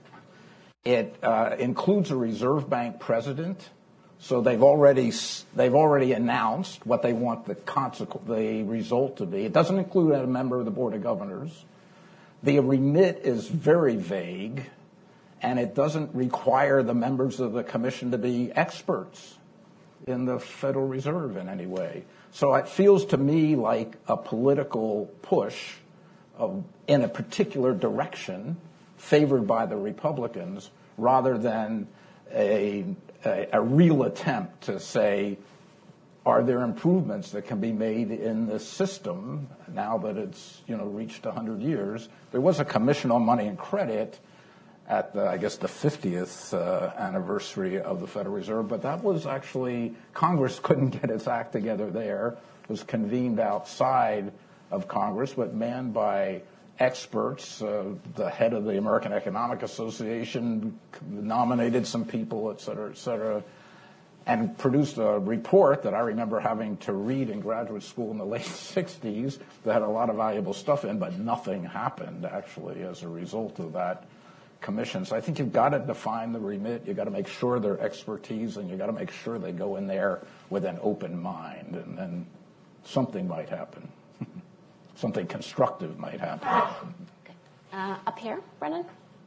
It uh, includes a Reserve Bank president. So they've already they've already announced what they want the consequence, the result to be. It doesn't include a member of the Board of Governors. The remit is very vague, and it doesn't require the members of the commission to be experts in the Federal Reserve in any way. So it feels to me like a political push of, in a particular direction favored by the Republicans rather than a A, a real attempt to say, are there improvements that can be made in the system now that it's, you know, reached one hundred years? There was a commission on money and credit at, the, I guess, the fiftieth uh, anniversary of the Federal Reserve, but that was actually, Congress couldn't get its act together there. It was convened outside of Congress, but manned by experts. Uh, the head of the American Economic Association nominated some people, et cetera, et cetera, and produced a report that I remember having to read in graduate school in the late sixties that had a lot of valuable stuff in, but nothing happened, actually, as a result of that commission. So I think you've got to define the remit. You've got to make sure they're expertise, and you've got to make sure they go in there with an open mind, and then something might happen. Something constructive might happen. Uh, up here, Brennan.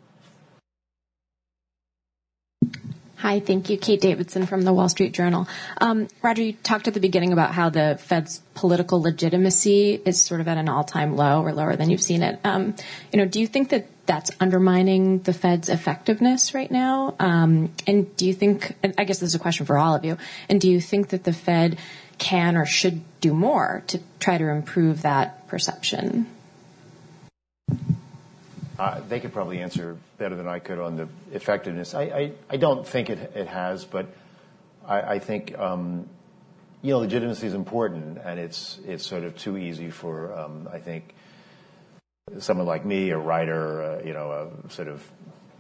Hi, thank you. Kate Davidson from the Wall Street Journal. Um, Roger, you talked at the beginning about how the Fed's political legitimacy is sort of at an all-time low or lower than you've seen it. Um, you know, do you think that that's undermining the Fed's effectiveness right now? Um, and do you think, I guess this is a question for all of you, and do you think that the Fed can or should do more to try to improve that perception? Uh, they could probably answer better than I could on the effectiveness. I, I, I don't think it, it has, but I, I think, um, you know, legitimacy is important, and it's it's sort of too easy for, um, I think, someone like me, a writer, uh, you know, a sort of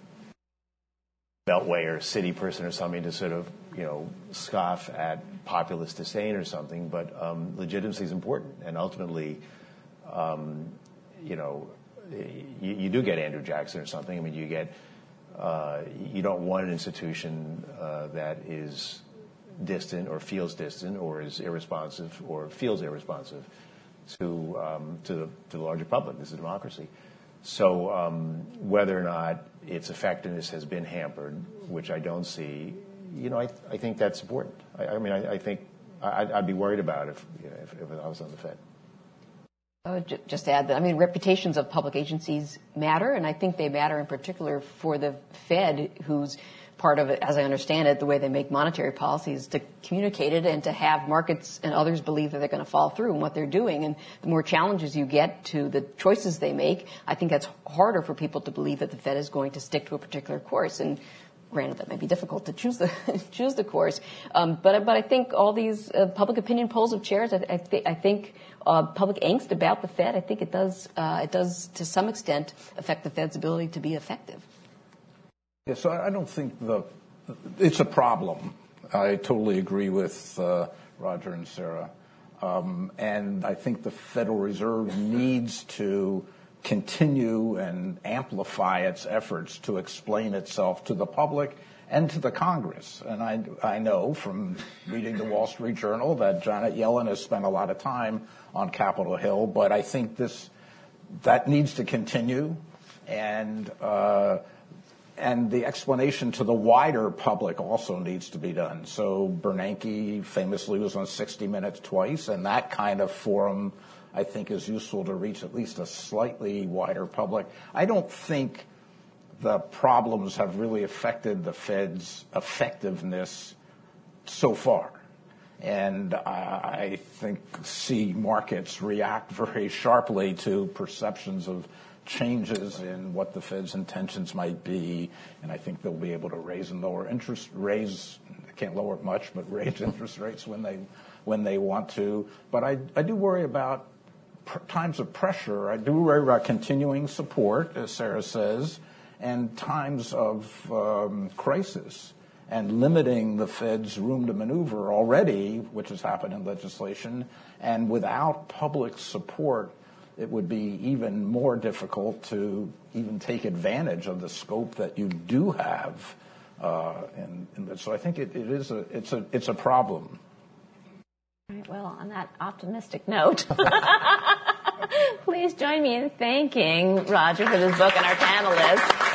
beltway or city person or something, to sort of, you know, scoff at populist disdain or something. But um, legitimacy is important, and ultimately, um, you know, you, you do get Andrew Jackson or something. I mean, you get, uh, you don't want an institution uh, that is distant or feels distant or is irresponsive or feels irresponsive to um, to the to the larger public. This is a democracy. So um, whether or not its effectiveness has been hampered, which I don't see, you know, I, I think that's important. I, I mean, I, I think I'd, I'd be worried about it if, you know, if, if I was on the Fed. I would just add that, I mean, reputations of public agencies matter, and I think they matter in particular for the Fed, who's part of it, as I understand it, the way they make monetary policy is to communicate it and to have markets and others believe that they're going to follow through in what they're doing. And the more challenges you get to the choices they make, I think that's harder for people to believe that the Fed is going to stick to a particular course. And granted, that may be difficult to choose the choose the course, um, but but I think all these uh, public opinion polls of chairs, I, I, th- I think uh, public angst about the Fed, I think it does uh, it does to some extent affect the Fed's ability to be effective. Yeah, so I don't think the it's a problem. I totally agree with uh, Roger and Sarah, um, and I think the Federal Reserve needs to continue and amplify its efforts to explain itself to the public and to the Congress. And I, I know from reading the Wall Street Journal that Janet Yellen has spent a lot of time on Capitol Hill, but I think this that needs to continue, and uh, and the explanation to the wider public also needs to be done. So Bernanke famously was on sixty minutes twice, and that kind of forum I think is useful to reach at least a slightly wider public. I don't think the problems have really affected the Fed's effectiveness so far. And I think see markets react very sharply to perceptions of changes in what the Fed's intentions might be. And I think they'll be able to raise and lower interest, raise, they can't lower it much, but raise interest rates when they when they want to. But I, I do worry about times of pressure. I do worry about continuing support, as Sarah says, and times of um, crisis, and limiting the Fed's room to maneuver already, which has happened in legislation. And without public support, it would be even more difficult to even take advantage of the scope that you do have. Uh, and, and so I think it, it is a it's a it's a problem. All right, well, on that optimistic note, please join me in thanking Roger for this book and our panelists.